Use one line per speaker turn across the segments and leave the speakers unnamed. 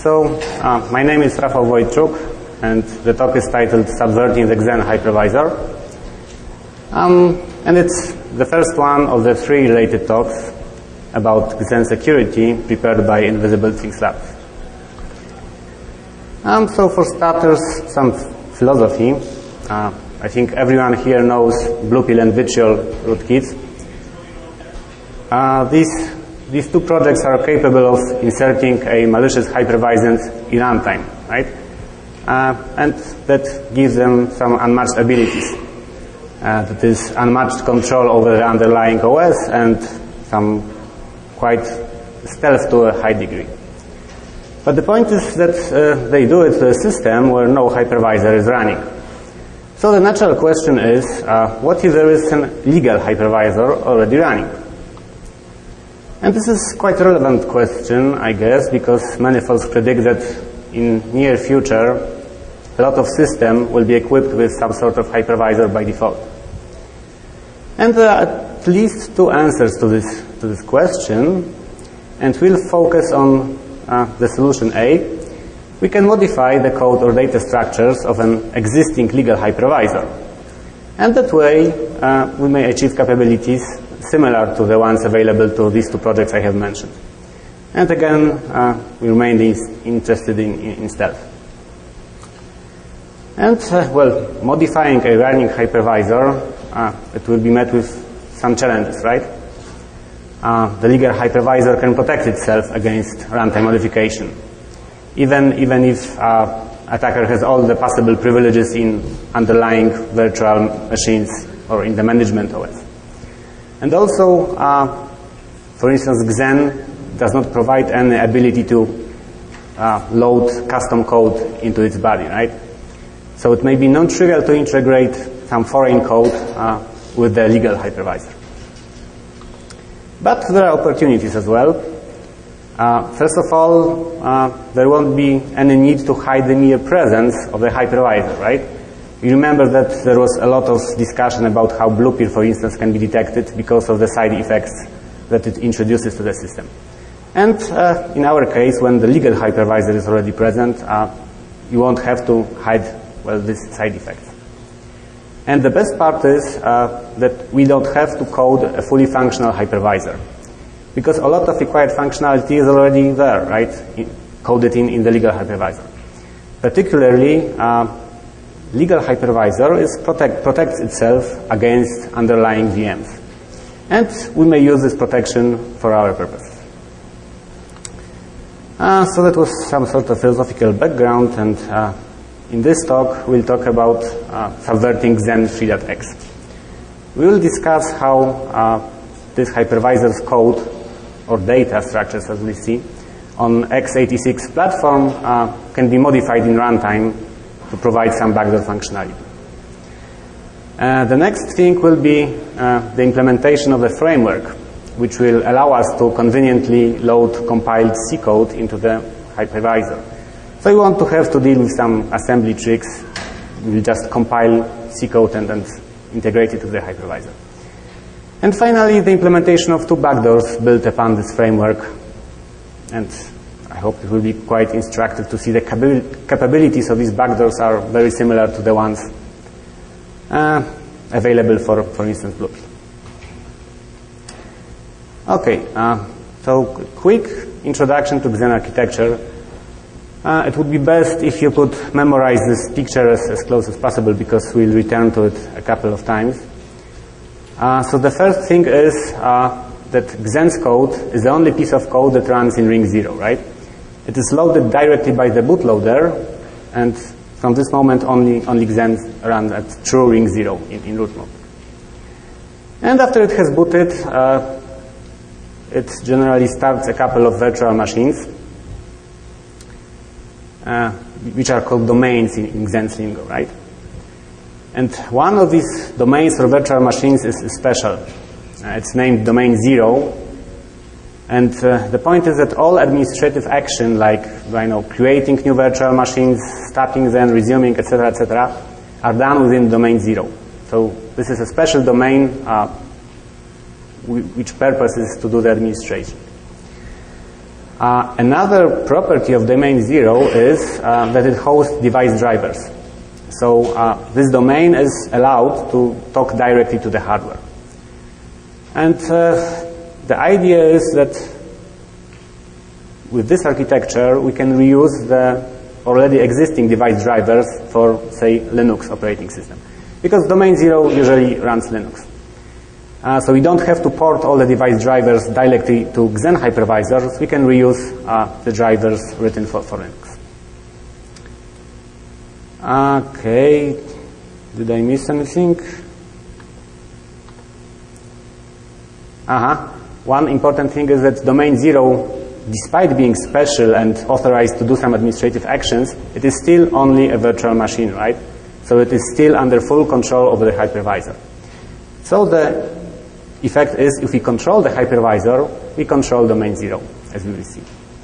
My name is Rafał Wojtczuk, and the talk is titled Subverting the Xen Hypervisor. And it's the first one of the 3 related talks about Xen security prepared by Invisible Things Labs. So for starters, some philosophy. I think everyone here knows Bluepill and Vitriol rootkits. These 2 projects are capable of inserting a malicious hypervisor in runtime, right? And that gives them some unmatched abilities. That is unmatched control over the underlying OS and some quite stealth to a high degree. But the point is that they do it to a system where no hypervisor is running. So the natural question is, what if there is a legal hypervisor already running? And this is quite a relevant question, I guess, because many folks predict that in near future, a lot of systems will be equipped with some sort of hypervisor by default. And there are at least 2 answers to this question, and we'll focus on the solution A. We can modify the code or data structures of an existing legal hypervisor. And that way, we may achieve capabilities similar to the ones available to these 2 projects I have mentioned. And again, we remain interested in stealth. And, well, modifying a running hypervisor, it will be met with some challenges, right? The legal hypervisor can protect itself against runtime modification, even if attacker has all the possible privileges in underlying virtual machines or in the management OS. And also, for instance, Xen does not provide any ability to load custom code into its body, right? So it may be non-trivial to integrate some foreign code with the legal hypervisor. But there are opportunities as well. First of all, there won't be any need to hide the mere presence of the hypervisor, right? You remember that there was a lot of discussion about how Bluepill, for instance, can be detected because of the side effects that it introduces to the system. And in our case, when the legal hypervisor is already present, you won't have to hide, well, this side effect. And the best part is that we don't have to code a fully functional hypervisor, because a lot of required functionality is already there, right? Coded in the legal hypervisor. Particularly, legal hypervisor protects itself against underlying VMs. And we may use this protection for our purposes. So that was some sort of philosophical background, and in this talk we'll talk about subverting Xen 3.x. We will discuss how this hypervisor's code or data structures, as we see, on x86 platform can be modified in runtime to provide some backdoor functionality. The next thing will be the implementation of the framework, which will allow us to conveniently load compiled C code into the hypervisor. So you want to have to deal with some assembly tricks. We'll just compile C code and integrate it to the hypervisor. And finally, the implementation of 2 backdoors built upon this framework. And I hope it will be quite instructive to see the capabilities of these backdoors are very similar to the ones available for instance, Bluepill. Okay, so quick introduction to Xen architecture. It would be best if you could memorize this picture as close as possible, because we'll return to it a couple of times. So the first thing is that Xen's code is the only piece of code that runs in ring 0, right? It is loaded directly by the bootloader, and from this moment only Xen runs at true ring 0 in root mode. And after it has booted, it generally starts a couple of virtual machines, which are called domains in Xen's lingo, right? And one of these domains or virtual machines is special. It's named domain 0. And the point is that all administrative action, like creating new virtual machines, stopping them, resuming, etc., are done within domain 0. So this is a special domain which purpose is to do the administration. Another property of domain 0 is that it hosts device drivers. So this domain is allowed to talk directly to the hardware. And the idea is that with this architecture, we can reuse the already existing device drivers for, say, Linux operating system. Because domain 0 usually runs Linux. So we don't have to port all the device drivers directly to Xen hypervisors. We can reuse the drivers written for Linux. Okay, did I miss anything? One important thing is that domain 0, despite being special and authorized to do some administrative actions, it is still only a virtual machine, right? So it is still under full control of the hypervisor. So the effect is, if we control the hypervisor, we control domain 0, as we will see.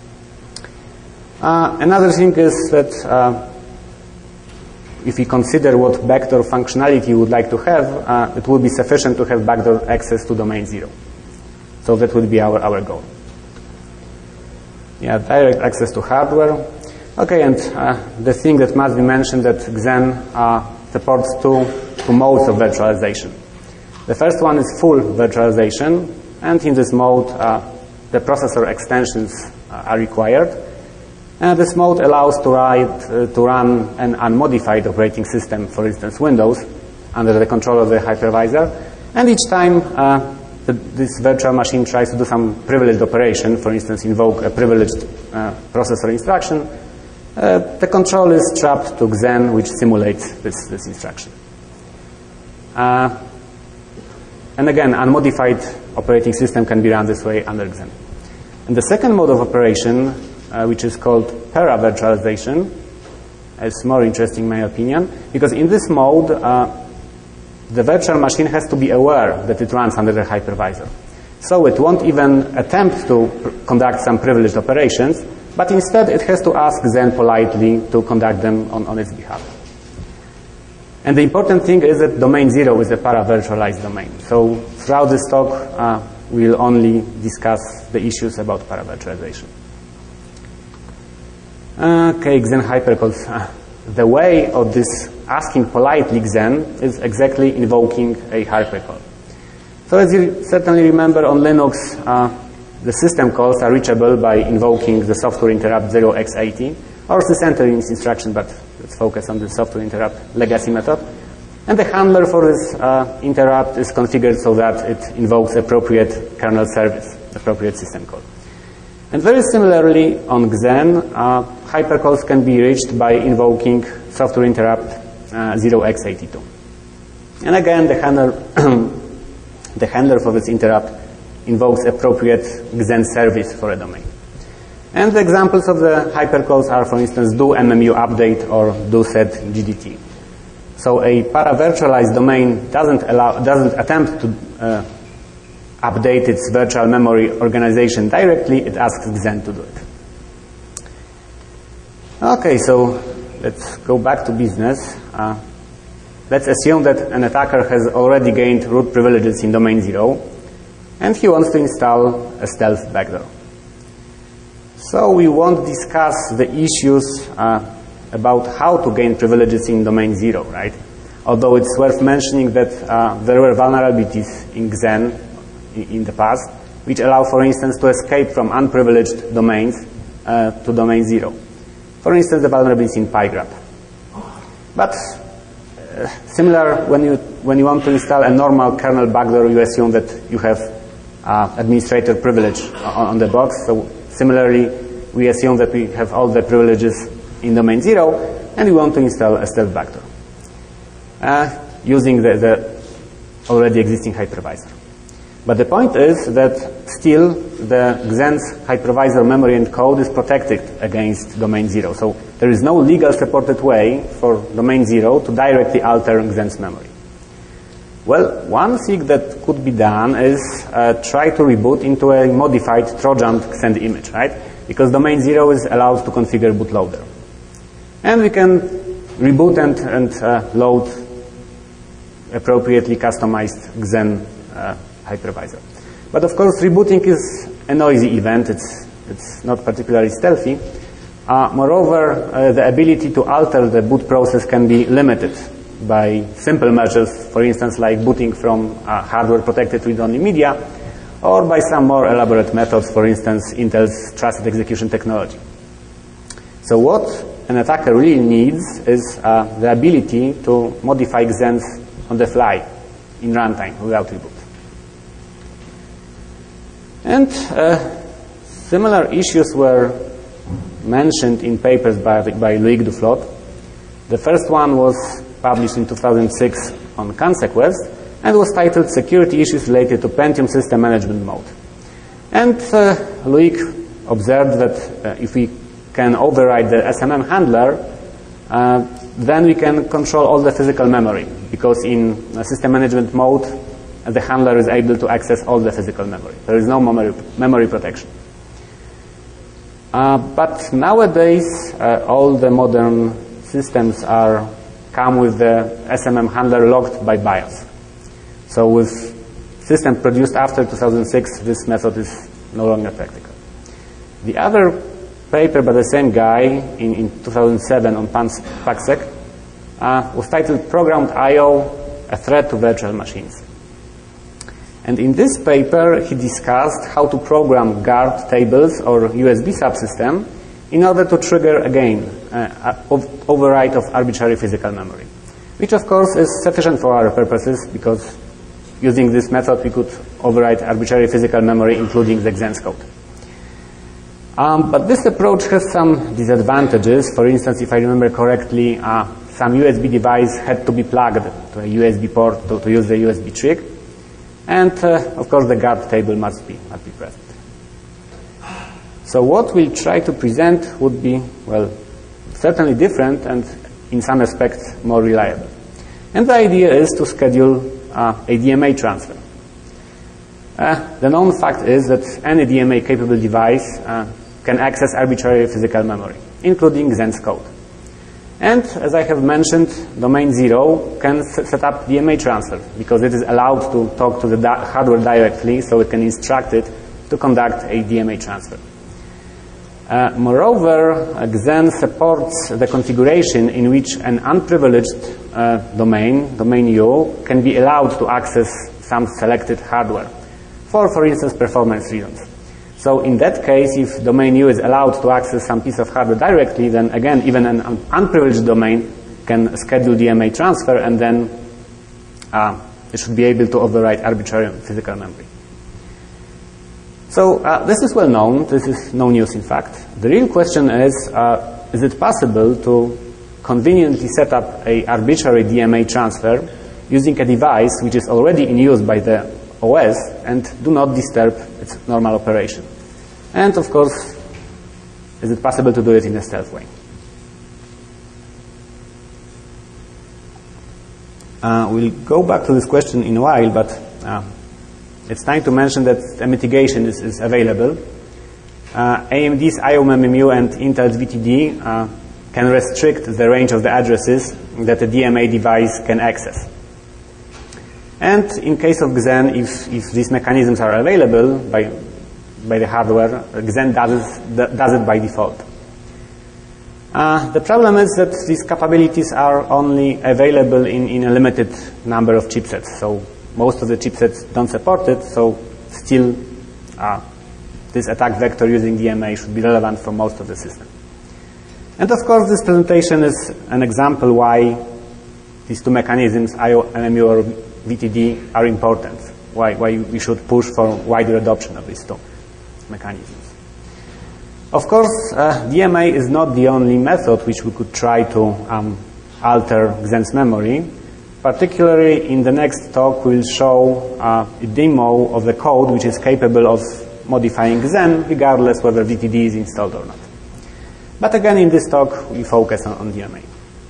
Another thing is that if we consider what backdoor functionality we would like to have, it would be sufficient to have backdoor access to domain 0. So that would be our goal. Yeah, direct access to hardware. Okay, and the thing that must be mentioned that Xen supports two modes of virtualization. The first one is full virtualization, and in this mode, the processor extensions are required. And this mode allows to run an unmodified operating system, for instance, Windows, under the control of the hypervisor. And each time this virtual machine tries to do some privileged operation, for instance, invoke a privileged processor instruction, the control is trapped to Xen, which simulates this instruction. And again, unmodified operating system can be run this way under Xen. And the second mode of operation, which is called para-virtualization, is more interesting in my opinion, because in this mode, the virtual machine has to be aware that it runs under the hypervisor. So it won't even attempt to conduct some privileged operations, but instead it has to ask Xen politely to conduct them on its behalf. And the important thing is that domain 0 is a para-virtualized domain. So throughout this talk, we'll only discuss the issues about para-virtualization. Okay, Xen hypercalls. The way of this asking politely Xen is exactly invoking a hypercall. So as you certainly remember, on Linux, the system calls are reachable by invoking the software interrupt 0x80 or sysentering this instruction, but let's focus on the software interrupt legacy method. And the handler for this interrupt is configured so that it invokes appropriate kernel service, appropriate system call. And very similarly, on Xen, hypercalls can be reached by invoking software interrupt 0x82. And again, the handler for this interrupt invokes appropriate Xen service for a domain. And the examples of the hypercalls are, for instance, do MMU update or do set GDT. So a para-virtualized domain doesn't attempt to update its virtual memory organization directly. It asks Xen to do it. Okay, so let's go back to business. Let's assume that an attacker has already gained root privileges in domain 0, and he wants to install a stealth backdoor. So we won't discuss the issues about how to gain privileges in domain 0, right? Although it's worth mentioning that there were vulnerabilities in Xen in the past, which allow, for instance, to escape from unprivileged domains to domain 0. For instance, the vulnerabilities in PyGraph. But similar, when you want to install a normal kernel backdoor, you assume that you have administrator privilege on the box. So similarly, we assume that we have all the privileges in domain 0, and we want to install a stealth backdoor using the already existing hypervisor. But the point is that still the Xen's hypervisor memory and code is protected against domain 0. So there is no legal supported way for domain 0 to directly alter Xen's memory. Well, one thing that could be done is try to reboot into a modified Trojan Xen image, right? Because domain 0 is allowed to configure bootloader. And we can reboot and load appropriately customized Xen hypervisor. But of course, rebooting is a noisy event. It's it's not particularly stealthy. Moreover, the ability to alter the boot process can be limited by simple measures, for instance, like booting from hardware-protected read-only media, or by some more elaborate methods, for instance, Intel's trusted execution technology. So what an attacker really needs is the ability to modify Xens on the fly, in runtime, without reboot. And similar issues were mentioned in papers by Loïc Duflot. The first one was published in 2006 on Consequence, and was titled Security Issues Related to Pentium System Management Mode. And Loïc observed that if we can override the SMM handler, then we can control all the physical memory, because in system management mode, the handler is able to access all the physical memory. There is no memory protection. But nowadays, all the modern systems come with the SMM handler locked by BIOS. So with systems produced after 2006, this method is no longer practical. The other paper by the same guy in 2007 on PACSEC was titled Programmed I/O, a Threat to Virtual Machines. And in this paper, he discussed how to program guard tables or USB subsystem in order to trigger, again, override of arbitrary physical memory, which of course is sufficient for our purposes, because using this method we could override arbitrary physical memory, including the Xens code. But this approach has some disadvantages. For instance, if I remember correctly, some USB device had to be plugged to a USB port to use the USB trick. And of course the guard table must be present. So what we'll try to present would be, well, certainly different and in some aspects more reliable. And the idea is to schedule a DMA transfer. The known fact is that any DMA capable device can access arbitrary physical memory, including Xens code. And as I have mentioned, domain 0 can set up DMA transfer, because it is allowed to talk to the hardware directly, so it can instruct it to conduct a DMA transfer. Moreover, Xen supports the configuration in which an unprivileged domain U, can be allowed to access some selected hardware for instance, performance reasons. So in that case, if domain U is allowed to access some piece of hardware directly, then again, even an unprivileged domain can schedule DMA transfer, and then it should be able to override arbitrary physical memory. So this is well known. This is no news, in fact. The real question is it possible to conveniently set up an arbitrary DMA transfer using a device which is already in use by the OS and do not disturb its normal operation? And of course, is it possible to do it in a stealth way? We'll go back to this question in a while, but it's time to mention that a mitigation is available. AMD's IOMMU and Intel's VTD can restrict the range of the addresses that a DMA device can access. And in case of Xen, if these mechanisms are available by the hardware, Xen does it by default. The problem is that these capabilities are only available in a limited number of chipsets. So most of the chipsets don't support it, so still this attack vector using DMA should be relevant for most of the system. And of course, this presentation is an example why these two mechanisms, IOMMU or VTD, are important, why we should push for wider adoption of these two mechanisms. Of course, DMA is not the only method which we could try to alter Xen's memory. Particularly in the next talk, we'll show a demo of the code which is capable of modifying Xen regardless whether VTD is installed or not. But again, in this talk, we focus on DMA.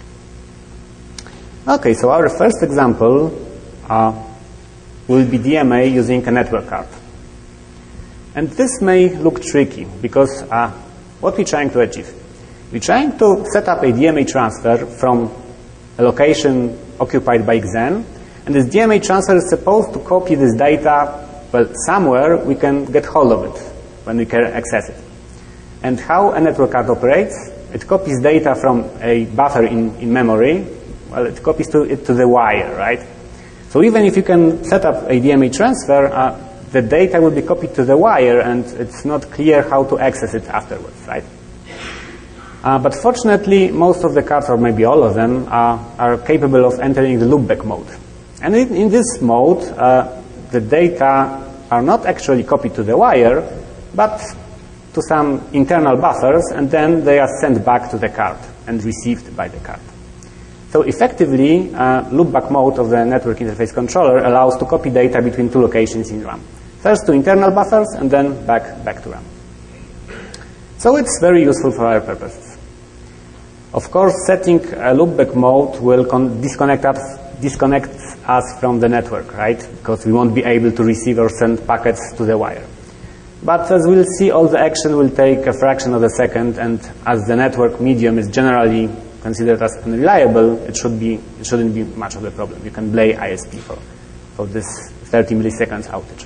Okay, so our first example will be DMA using a network card. And this may look tricky, because what we're trying to achieve? We're trying to set up a DMA transfer from a location occupied by Xen, and this DMA transfer is supposed to copy this data, well, somewhere we can get hold of it when we can access it. And how a network card operates, it copies data from a buffer in memory. Well, it copies it to the wire, right? So even if you can set up a DMA transfer, the data will be copied to the wire, and it's not clear how to access it afterwards, right? But fortunately, most of the cards, or maybe all of them, are capable of entering the loopback mode. And in this mode, the data are not actually copied to the wire, but to some internal buffers, and then they are sent back to the card and received by the card. So effectively, loopback mode of the network interface controller allows to copy data between two locations in RAM. First to internal buffers, and then back to RAM. So it's very useful for our purposes. Of course, setting a loopback mode will disconnect us from the network, right? Because we won't be able to receive or send packets to the wire. But as we'll see, all the action will take a fraction of a second, and as the network medium is generally considered as unreliable, it shouldn't be much of a problem. You can blame ISP for this 30 milliseconds outage.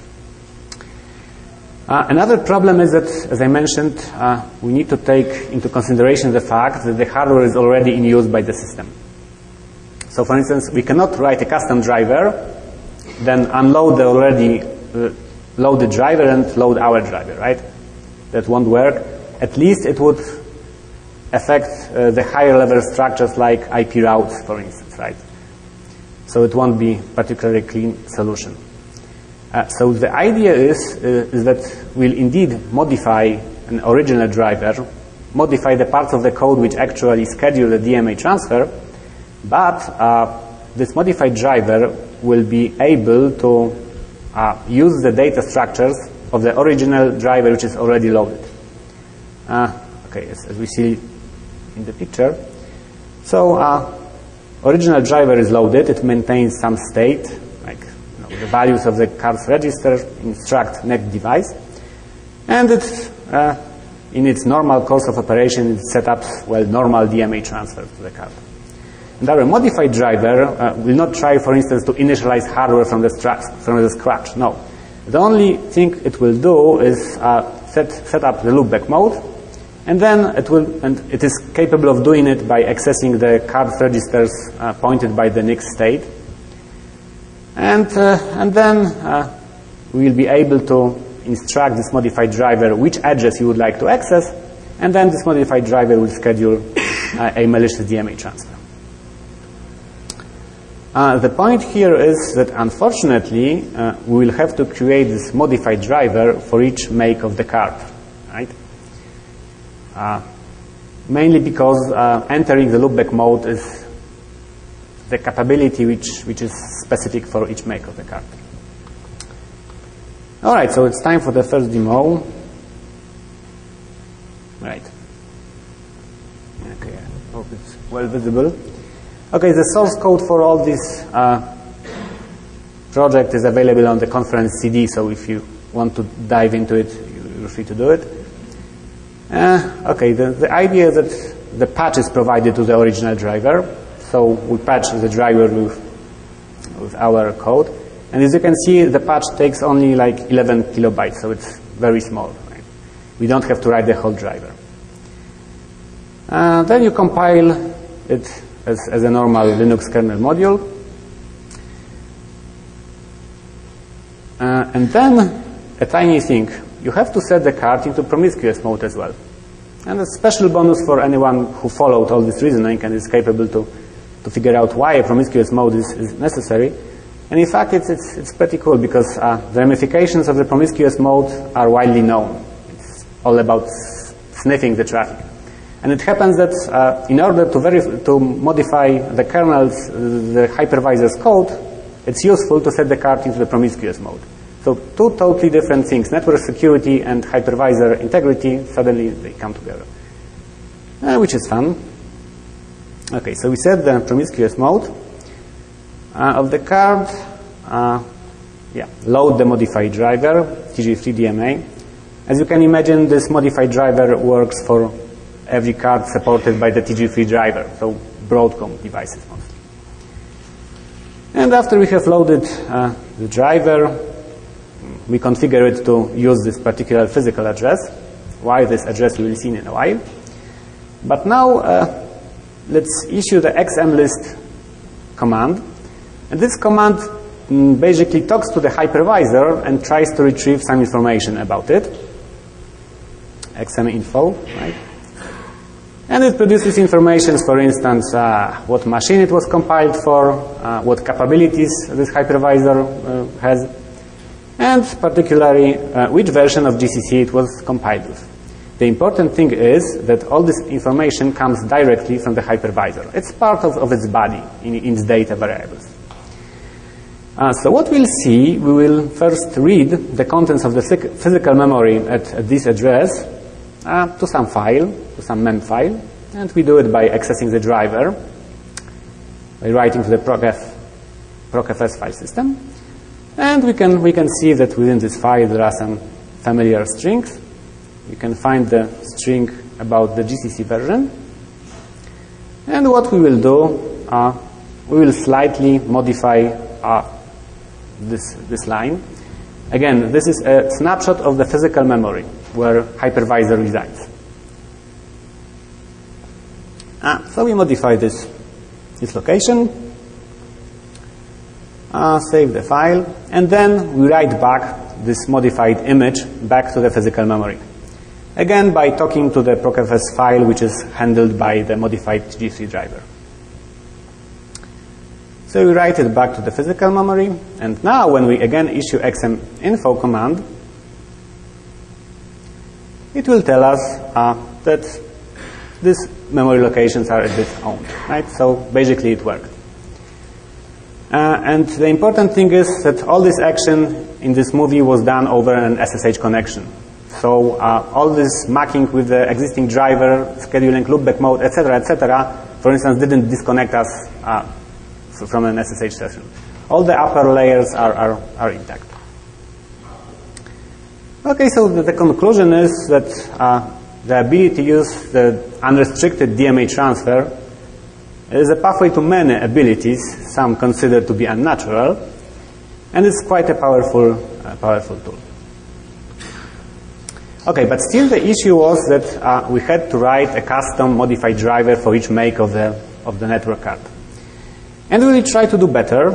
Another problem is that, as I mentioned, we need to take into consideration the fact that the hardware is already in use by the system. So for instance, we cannot write a custom driver, then unload the already loaded driver and load our driver, right? That won't work. At least it would affect the higher level structures like IP routes, for instance, right? So it won't be particularly clean solution. So the idea is that we'll indeed modify an original driver, modify the parts of the code which actually schedule the DMA transfer, but this modified driver will be able to use the data structures of the original driver which is already loaded. Okay, as we see in the picture. So original driver is loaded. It maintains some state, like the values of the card's register, instruct next device, and it's in its normal course of operation, it set up normal DMA transfer to the card. And our modified driver will not try, for instance, to initialize hardware from the scratch. No. The only thing it will do is set up the loopback mode, and then it is capable of doing it by accessing the card's registers pointed by the next state. And then we will be able to instruct this modified driver which address you would like to access, and then this modified driver will schedule a malicious DMA transfer. The point here is that, unfortunately, we will have to create this modified driver for each make of the card, right? Mainly because entering the loopback mode is the capability which is specific for each make of the card. All right, so it's time for the first demo. Right. Okay, I hope it's well visible. Okay, the source code for all this project is available on the conference CD, so if you want to dive into it, you're free to do it. Okay, the idea is that the patch is provided to the original driver, so we patch the driver with our code. And as you can see, the patch takes only like 11 kilobytes, so it's very small. Right? We don't have to write the whole driver. Then you compile it as a normal Linux kernel module. And then a tiny thing. You have to set the card into promiscuous mode as well. And a special bonus for anyone who followed all this reasoning and is capable to figure out why a promiscuous mode is necessary. And in fact, it's pretty cool because the ramifications of the promiscuous mode are widely known. It's all about sniffing the traffic. And it happens that in order to modify the kernel's, the hypervisor's code, it's useful to set the card into the promiscuous mode. So two totally different things, network security and hypervisor integrity, suddenly they come together, which is fun. Okay, so we set the promiscuous mode of the card. Load the modified driver, TG3DMA. As you can imagine, this modified driver works for every card supported by the TG3 driver, so Broadcom devices mostly. And after we have loaded the driver, we configure it to use this particular physical address. why this address we will see in a while. But now let's issue the xmlist command. And this command basically talks to the hypervisor and tries to retrieve some information about it. xminfo, right? And it produces information, for instance, what machine it was compiled for, what capabilities this hypervisor has, and particularly which version of GCC it was compiled with. The important thing is that all this information comes directly from the hypervisor. It's part of its body in its data variables. So what we'll see, we will first read the contents of the physical memory at this address to some file, to some mem file, and we do it by accessing the driver, by writing to the procfs file system. And we can see that within this file there are some familiar strings. You can find the string about the GCC version. And what we will do, we will slightly modify this line. Again, this is a snapshot of the physical memory where hypervisor resides. So we modify this location, save the file, and then we write back this modified image back to the physical memory. Again, by talking to the procfs file, which is handled by the modified GC driver. So we write it back to the physical memory, and now when we again issue xminfo command, it will tell us that these memory locations are a bit owned, right? So basically it worked. And the important thing is that all this action in this movie was done over an SSH connection. So all this macking with the existing driver, scheduling, loopback mode, etc., for instance, didn't disconnect us from an SSH session. All the upper layers are intact. Okay, so the conclusion is that the ability to use the unrestricted DMA transfer is a pathway to many abilities, some considered to be unnatural, and it's quite a powerful tool. Okay, but still the issue was that we had to write a custom modified driver for each make of the network card. And we will try to do better,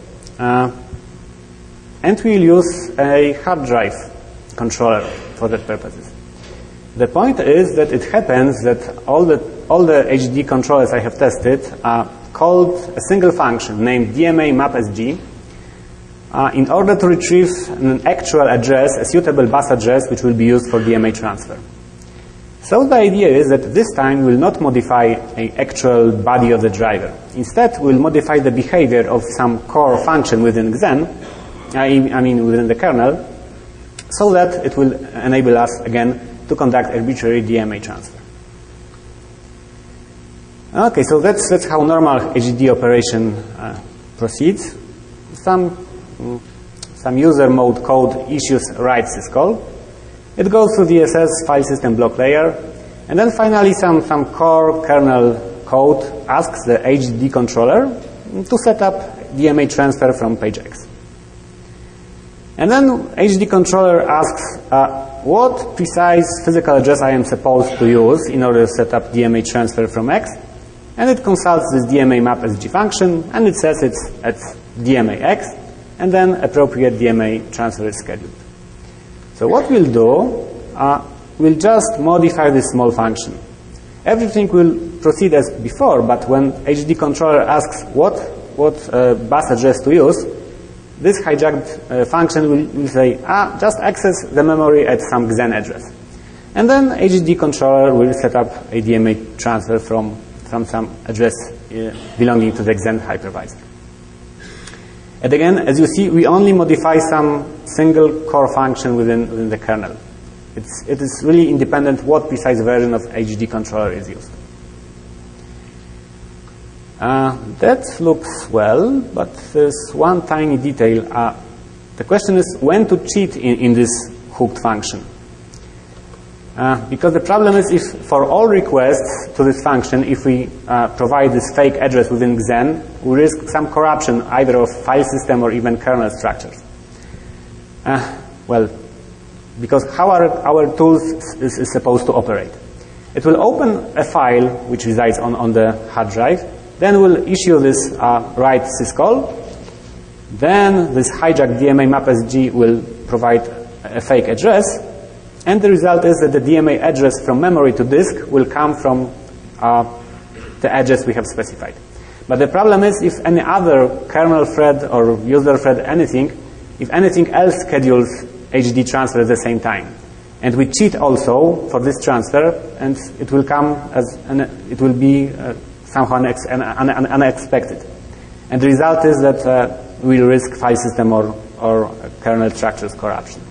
and we will use a hard drive controller for that purposes. The point is that it happens that all the HD controllers I have tested called a single function named DMA mapsg in order to retrieve an actual address, a suitable bus address, which will be used for DMA transfer. So the idea is that this time we will not modify an actual body of the driver. Instead, we will modify the behavior of some core function within Xen, I mean within the kernel, so that it will enable us again to conduct arbitrary DMA transfer. Okay, so that's how normal HDD operation proceeds. Some user mode code issues writes syscall. It goes through the DSS file system block layer, and then finally some core kernel code asks the HDD controller to set up DMA transfer from page X. And then HDD controller asks what precise physical address I am supposed to use in order to set up DMA transfer from X. And it consults this DMA mapsg function, and it says it's at DMA X, and then appropriate DMA transfer is scheduled. So what we'll do, we'll just modify this small function. Everything will proceed as before, but when HDD controller asks what bus address to use, this hijacked function will say, just access the memory at some Xen address. And then HDD controller will set up a DMA transfer from some address belonging to the Xen hypervisor. And again, as you see, we only modify some single core function within the kernel. It is really independent what precise version of HDD controller is used. That looks well, but there's one tiny detail. The question is when to cheat in this hooked function. Because the problem is if for all requests to this function, if we provide this fake address within Xen, we risk some corruption either of file system or even kernel structures. Well, because how our tools is supposed to operate. It will open a file which resides on the hard drive, then will issue this write syscall, then this hijack DMA mapsg will provide a fake address, and the result is that the DMA address from memory to disk will come from the address we have specified. But the problem is if any other kernel thread or user thread if anything else schedules HDD transfer at the same time, and we cheat also for this transfer, and it will come as it will be somehow unexpected, and the result is that we'll risk file system or kernel structures corruption.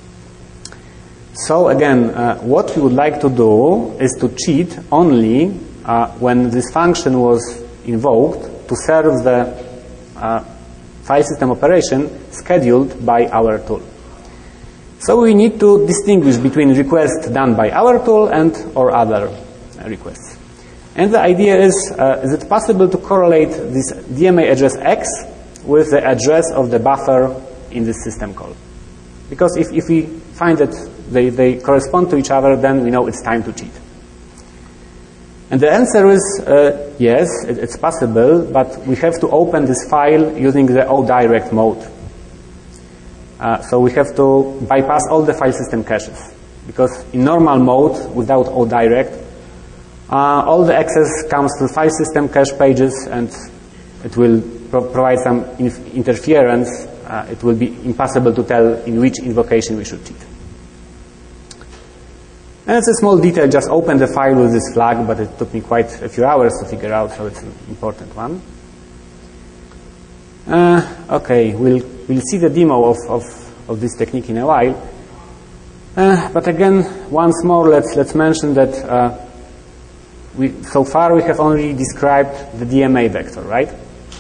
So again, what we would like to do is to cheat only when this function was invoked to serve the file system operation scheduled by our tool. So we need to distinguish between requests done by our tool and or other requests. And the idea is it possible to correlate this DMA address X with the address of the buffer in this system call? Because if we find that they correspond to each other, then we know it's time to cheat. And the answer is yes, it's possible, but we have to open this file using the ODirect mode. So we have to bypass all the file system caches, because in normal mode, without ODirect, all the access comes to file system cache pages, and it will provide some interference. It will be impossible to tell in which invocation we should cheat. And it's a small detail, just open the file with this flag, but it took me quite a few hours to figure out, so it's an important one. Okay, we'll see the demo of this technique in a while. But again, once more, let's mention that so far we have only described the DMA vector, right?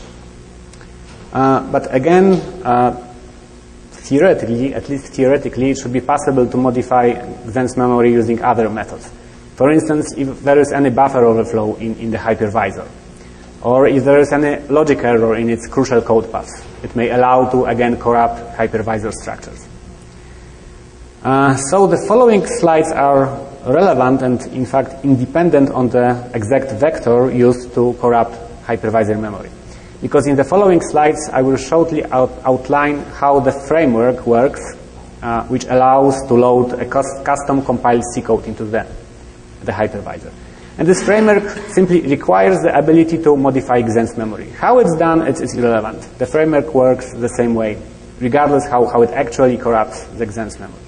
But again, theoretically, at least theoretically, it should be possible to modify Xen's memory using other methods. For instance, if there is any buffer overflow in the hypervisor, or if there is any logic error in its crucial code path, it may allow to again corrupt hypervisor structures. So the following slides are relevant and in fact independent on the exact vector used to corrupt hypervisor memory. Because in the following slides I will shortly outline how the framework works, which allows to load a custom compiled C code into the hypervisor. And this framework simply requires the ability to modify Xen's memory. How it's done, it's irrelevant. The framework works the same way, regardless how it actually corrupts the Xen's memory.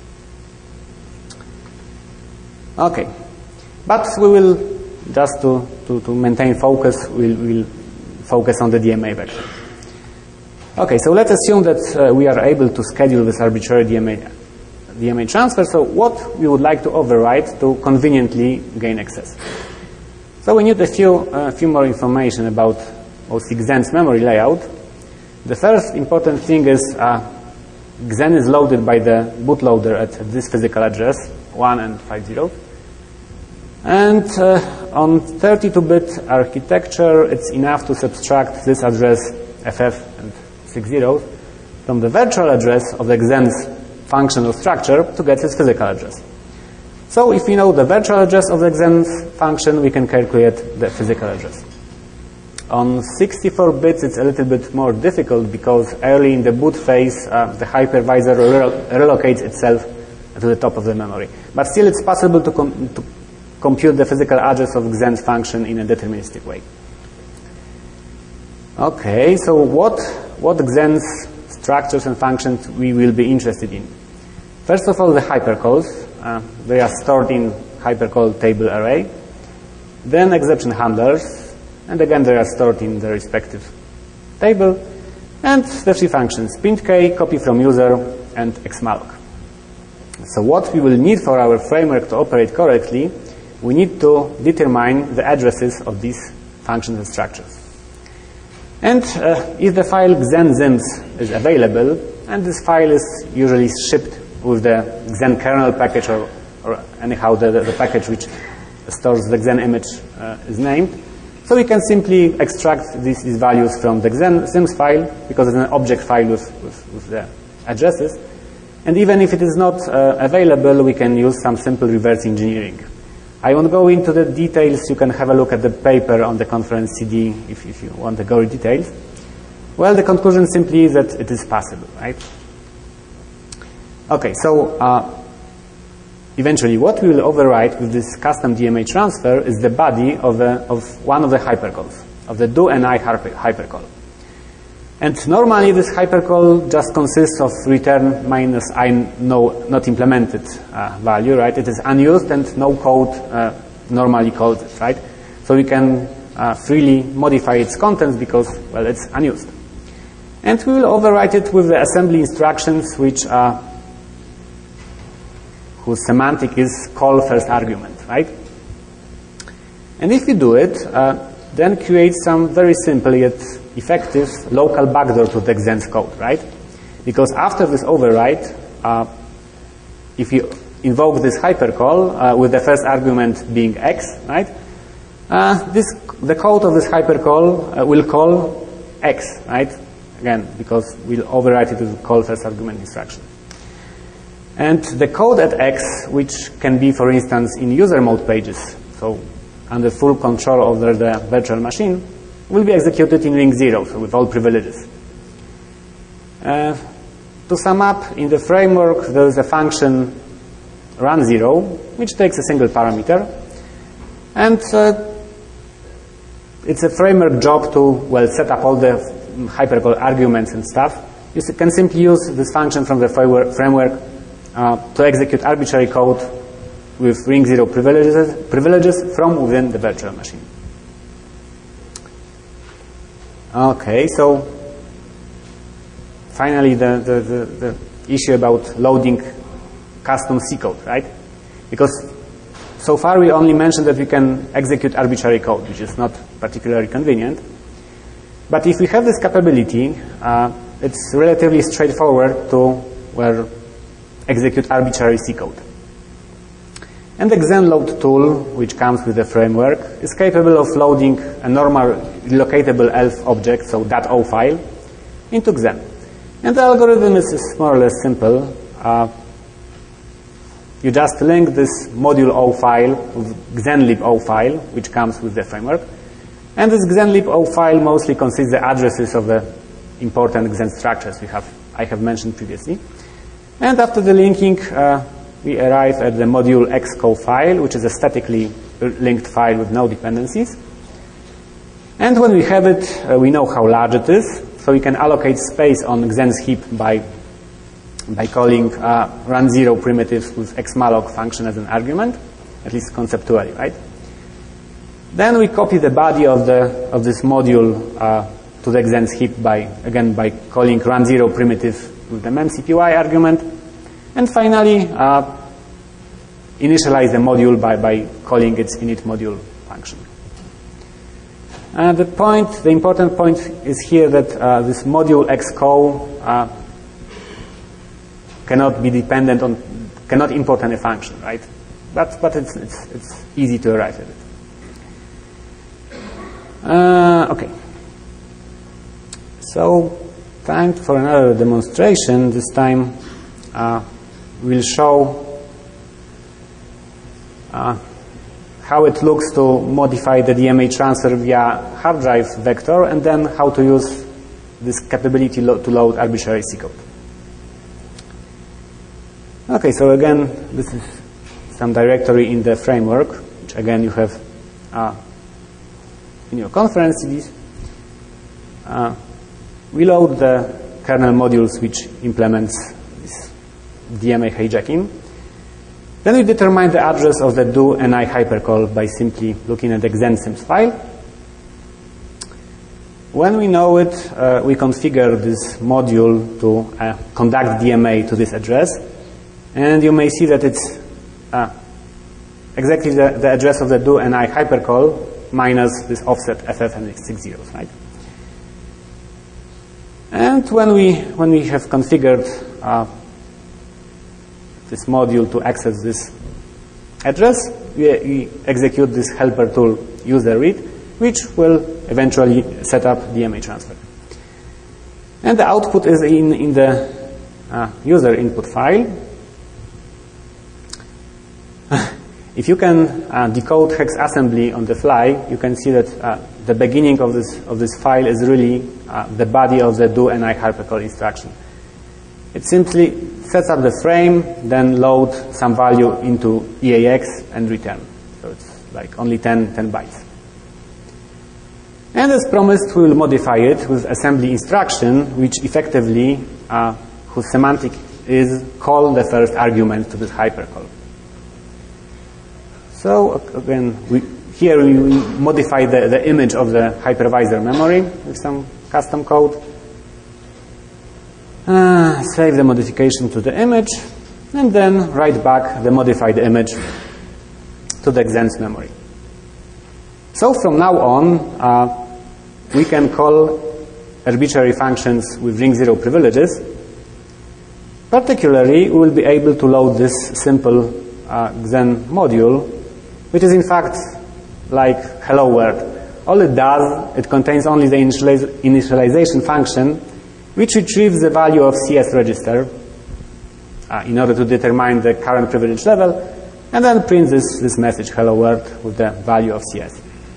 Okay, but we will, just to maintain focus, we'll focus on the DMA vector. Okay, so let's assume that we are able to schedule this arbitrary DMA transfer. So what we would like to override to conveniently gain access. So we need a few more information about Xen's memory layout. The first important thing is Xen is loaded by the bootloader at this physical address, 1 and 50. And on 32-bit architecture, it's enough to subtract this address, FF and 60, from the virtual address of the Xen's functional structure to get its physical address. So if we know the virtual address of the Xen's function, we can calculate the physical address. On 64 bits, it's a little bit more difficult because early in the boot phase, the hypervisor relocates itself to the top of the memory. But still, it's possible to compute the physical address of Xen's function in a deterministic way. Okay, so what Xen's structures and functions we will be interested in? First of all, the hypercalls. They are stored in hypercall table array. Then exception handlers, and again they are stored in the respective table. And the three functions, printk, copy from user, and xmalloc. So what we will need for our framework to operate correctly, we need to determine the addresses of these functions and structures. And if the file xenzims is available, and this file is usually shipped with the Xen kernel package or anyhow the package which stores the Xen image is named, so we can simply extract these values from the xenzims file because it's an object file with the addresses. And even if it is not available, we can use some simple reverse engineering. I won't go into the details. You can have a look at the paper on the conference CD if you want to go into details. Well, the conclusion simply is that it is possible, right? Okay, so eventually what we will overwrite with this custom DMA transfer is the body of one of the hypercalls, of the do and I hypercall. And normally this hypercall just consists of return minus I not implemented value, right? It is unused and no code normally calls it, right? So we can freely modify its contents because, well, it's unused. And we will overwrite it with the assembly instructions whose semantic is call first argument, right? And if we do it, then create some very simple yet effective local backdoor to the Xen's code, right? Because after this override, if you invoke this hypercall with the first argument being x, right? The code of this hypercall will call x, right? Again, because we'll overwrite it with the call first argument instruction. And the code at x, which can be, for instance, in user mode pages, so under full control over the virtual machine, will be executed in ring 0, so with all privileges. To sum up, in the framework, there is a function run 0, which takes a single parameter. And it's a framework job to, well, set up all the hypercall arguments and stuff. You can simply use this function from the framework to execute arbitrary code with ring 0 privileges from within the virtual machine. Okay, so finally the issue about loading custom C code, right? Because so far we only mentioned that we can execute arbitrary code, which is not particularly convenient. But if we have this capability, it's relatively straightforward to, well, execute arbitrary C code. And the XenLoad tool, which comes with the framework, is capable of loading a normal relocatable ELF object, so .o file, into Xen. And the algorithm is more or less simple. You just link this module O file with xenlib O file, which comes with the framework. And this xenlib O file mostly consists the addresses of the important Xen structures I have mentioned previously. And after the linking, we arrive at the module xco file, which is a statically linked file with no dependencies. And when we have it, we know how large it is, so we can allocate space on Xen's heap by calling run0 primitives with xmalloc function as an argument, at least conceptually, right? Then we copy the body of this module to the Xen's heap by calling run0 primitive with the memcpy argument. And finally, initialize the module by calling its init module function. The important point is here that this module xco cannot be dependent on, cannot import any function, right? But it's easy to arrive at it. Okay. So, time for another demonstration. This time, we'll show how it looks to modify the DMA transfer via hard drive vector, and then how to use this capability to load arbitrary C code. Okay, so again, this is some directory in the framework, which again you have in your conference CDs. We load the kernel modules which implements this DMA hijacking. Then we determine the address of the do and I hypercall by simply looking at the xensims file. When we know it, we configure this module to conduct DMA to this address. And you may see that it's exactly the address of the do and I hypercall minus this offset FF and 6 zeros, right? And when we have configured this module to access this address, we execute this helper tool user read, which will eventually set up DMA transfer. And the output is in the user input file. If you can decode hex assembly on the fly, you can see that the beginning of this file is really the body of the do and hypercall instruction. It simply sets up the frame, then load some value into EAX and return. So it's like only 10 bytes. And as promised, we will modify it with assembly instruction, which effectively, whose semantic is call the first argument to this hypercall. So again, here we modify the image of the hypervisor memory with some custom code. Save the modification to the image, and then write back the modified image to the Xen's memory. So from now on, we can call arbitrary functions with ring 0 privileges. Particularly, we will be able to load this simple Xen module, which is in fact like hello world. All it does, it contains only the initialization function, which retrieves the value of CS register in order to determine the current privilege level, and then prints this message hello world with the value of CS.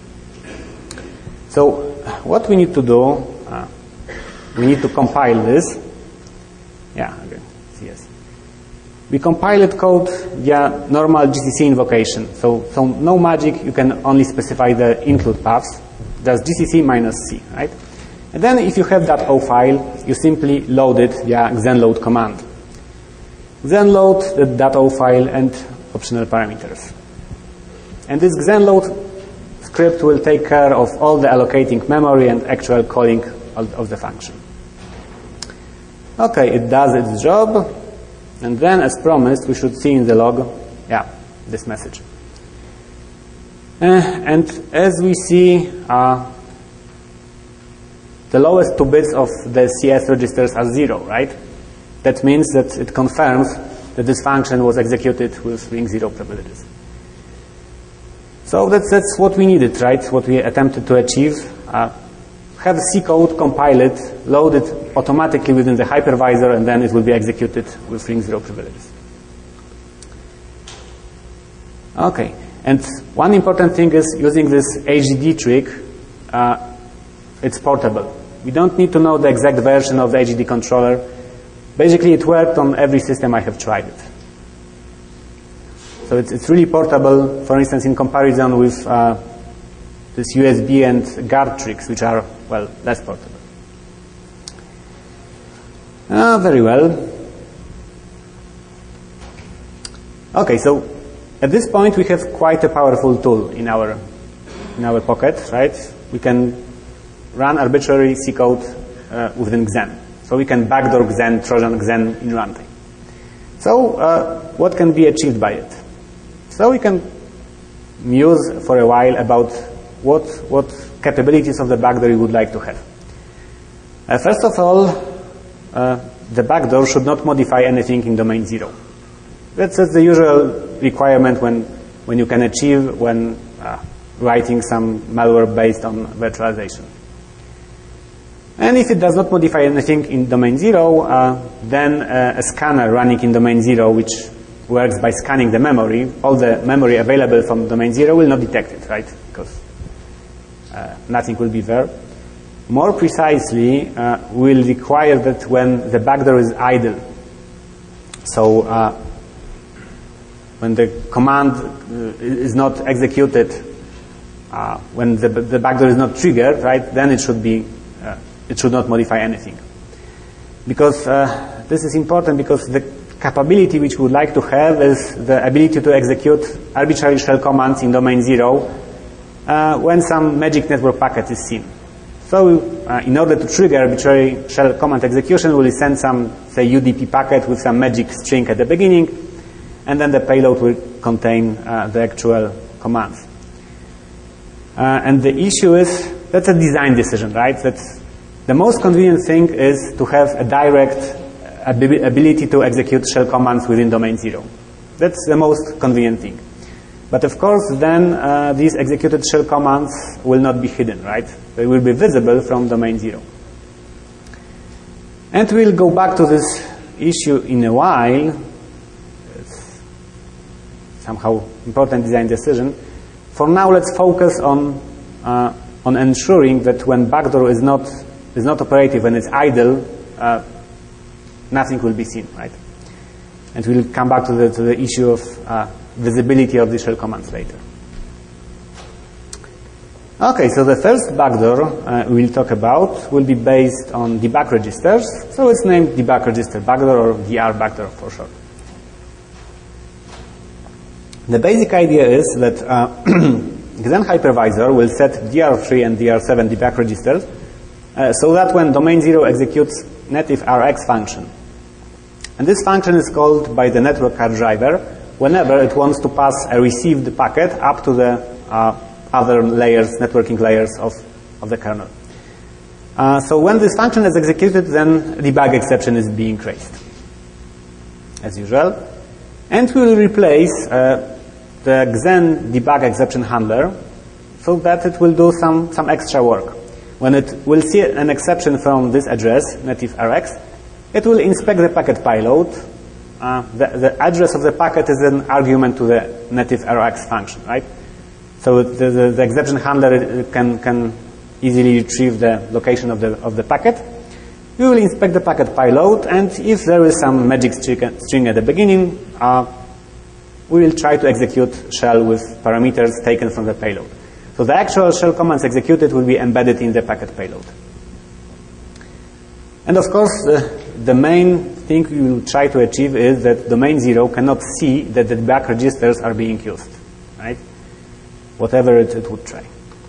So what we need to do, we need to compile this. Yeah, okay, CS. We compiled code via normal GCC invocation. So no magic, you can only specify the include paths. That's GCC minus C, right? And then if you have that O file, you simply load it via xenload command. Xenload the .o file and optional parameters. And this xenload script will take care of all the allocating memory and actual calling of the function. Okay, it does its job. And then, as promised, we should see in the log, this message. And as we see, the lowest 2 bits of the CS registers are 0, right? That means that it confirms that this function was executed with ring 0 privileges. So that's what we needed, right? What we attempted to achieve. Have C code, compile it, load it automatically within the hypervisor, and then it will be executed with ring 0 privileges. Okay, and one important thing is using this HDD trick, it's portable. We don't need to know the exact version of the HDD controller. Basically, it worked on every system I have tried it. So it's really portable, for instance, in comparison with this USB and guard tricks, which are, well, less portable. Very well. Okay, so at this point we have quite a powerful tool in our pocket, right? We can run arbitrary C code within Xen. So we can backdoor Xen, Trojan Xen in runtime. So what can be achieved by it? So we can muse for a while about what capabilities of the backdoor you would like to have. First of all, the backdoor should not modify anything in domain 0. That's the usual requirement when you can achieve when writing some malware based on virtualization. And if it does not modify anything in domain 0, then a scanner running in domain 0, which works by scanning the memory, all the memory available from domain 0 will not detect it, right? Because nothing will be there. More precisely, we'll require that when the backdoor is idle, so when the command is not executed, when the backdoor is not triggered, right, then it should not modify anything. Because this is important because the capability which we would like to have is the ability to execute arbitrary shell commands in domain 0 when some magic network packet is seen. So in order to trigger arbitrary shell command execution, we'll send some, say, UDP packet with some magic string at the beginning, and then the payload will contain the actual commands. And the issue is, that's a design decision, right? That's the most convenient thing is to have a direct ability to execute shell commands within domain 0. That's the most convenient thing. But of course, then these executed shell commands will not be hidden, right? They will be visible from domain 0. And we'll go back to this issue in a while, it's somehow important design decision. For now, let's focus on ensuring that when backdoor is not operative, when it's idle, nothing will be seen, right? And we'll come back to the issue of visibility of the shell commands later. Okay, so the first backdoor we'll talk about will be based on debug registers. So it's named debug register backdoor, or DR backdoor for short. The basic idea is that Xen hypervisor will set DR3 and DR7 debug registers so that when domain 0 executes native Rx function, and this function is called by the network card driver whenever it wants to pass a received packet up to the other layers, networking layers of the kernel. So when this function is executed, then debug exception is being raised, as usual. And we will replace the Xen debug exception handler so that it will do some extra work. When it will see an exception from this address, native Rx, it will inspect the packet payload. The address of the packet is an argument to the native Rx function, right? So the exception handler can easily retrieve the location of the packet. We will inspect the packet payload, and if there is some magic string at the beginning, we will try to execute shell with parameters taken from the payload. So the actual shell commands executed will be embedded in the packet payload. And of course, the main thing we will try to achieve is that domain 0 cannot see that the debug registers are being used, right? Whatever it would try.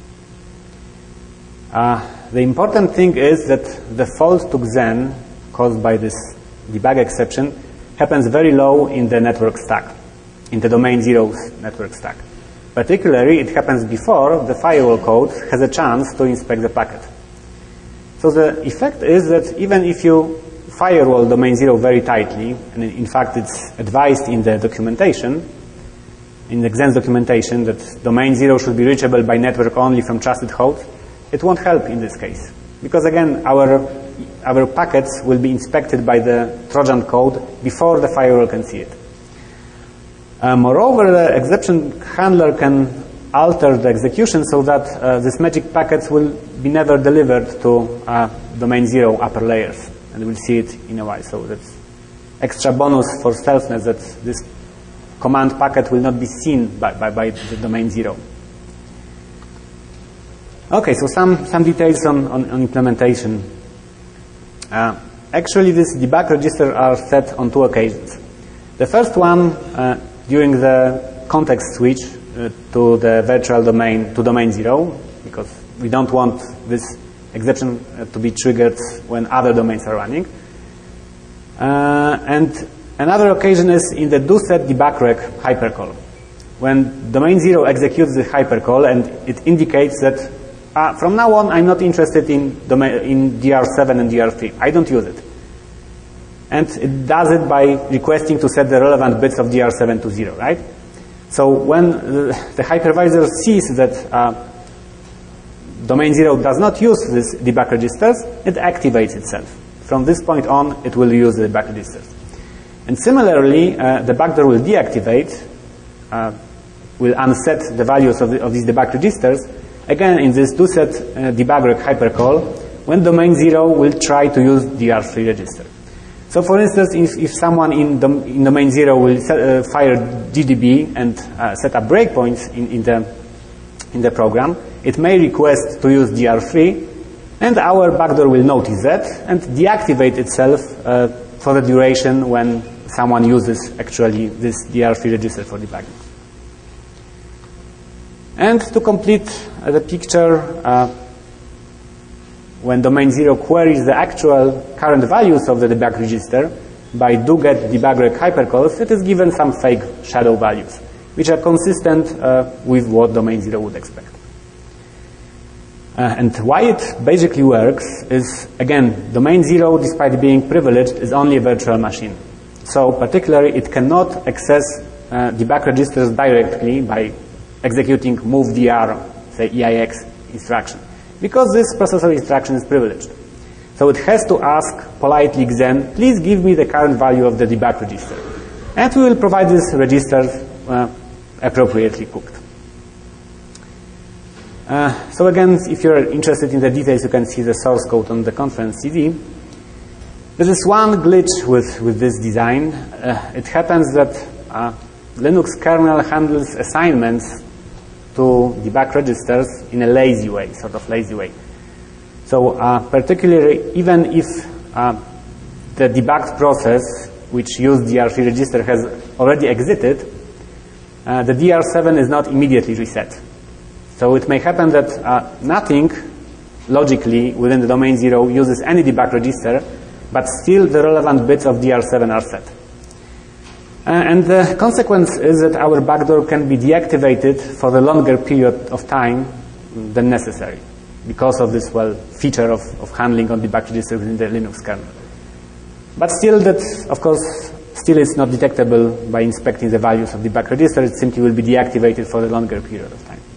The important thing is that the fault to Xen caused by this debug exception happens very low in the network stack, in the domain 0's network stack. Particularly, it happens before the firewall code has a chance to inspect the packet. So the effect is that even if you firewall domain 0 very tightly, and in fact it's advised in the documentation, in the Xen's documentation, that domain 0 should be reachable by network only from trusted hosts, it won't help in this case. Because again, our packets will be inspected by the Trojan code before the firewall can see it. Moreover, the exception handler can alter the execution so that these magic packets will be never delivered to domain 0 upper layers. And we'll see it in a while. So that's extra bonus for stealthness, that this command packet will not be seen by the domain 0. Okay, so some details on implementation. Actually, these debug registers are set on 2 occasions. The first one during the context switch to the virtual domain, to domain 0, because we don't want this exception to be triggered when other domains are running. And another occasion is in the doset debugRec hypercall. When domain 0 executes the hypercall and it indicates that from now on I'm not interested in DR7 and DR3. I don't use it. And it does it by requesting to set the relevant bits of DR7 to 0, right? So when the hypervisor sees that domain 0 does not use these debug registers, it activates itself. From this point on, it will use the debug registers. And similarly, the backdoor will deactivate, will unset the values of these debug registers, again in this doset debugRec hypercall, when domain 0 will try to use DR3 register. So for instance, if someone in domain 0 will fire GDB and set up breakpoints in the program, it may request to use DR3, and our backdoor will notice that and deactivate itself for the duration when someone uses actually this DR3 register for debugging. And to complete the picture, when domain 0 queries the actual current values of the debug register by do-get debugRec hypercalls, it is given some fake shadow values, which are consistent with what domain 0 would expect. And why it basically works is, again, domain 0, despite being privileged, is only a virtual machine. So particularly, it cannot access debug registers directly by executing movedr, say EIX instruction, because this processor instruction is privileged. So it has to ask politely Xen, please give me the current value of the debug register. And we will provide this register appropriately cooked. So again, if you're interested in the details, you can see the source code on the conference CD. There is one glitch with this design. It happens that Linux kernel handles assignments to debug registers in a lazy way, sort of lazy way. So particularly, even if the debugged process, which used DR3 register, has already exited, the DR7 is not immediately reset. So it may happen that nothing logically within the domain 0 uses any debug register, but still the relevant bits of DR7 are set. And the consequence is that our backdoor can be deactivated for a longer period of time than necessary because of this, well, feature of handling on debug register within the Linux kernel. But still, that, of course, still is not detectable by inspecting the values of debug register. It simply will be deactivated for a longer period of time.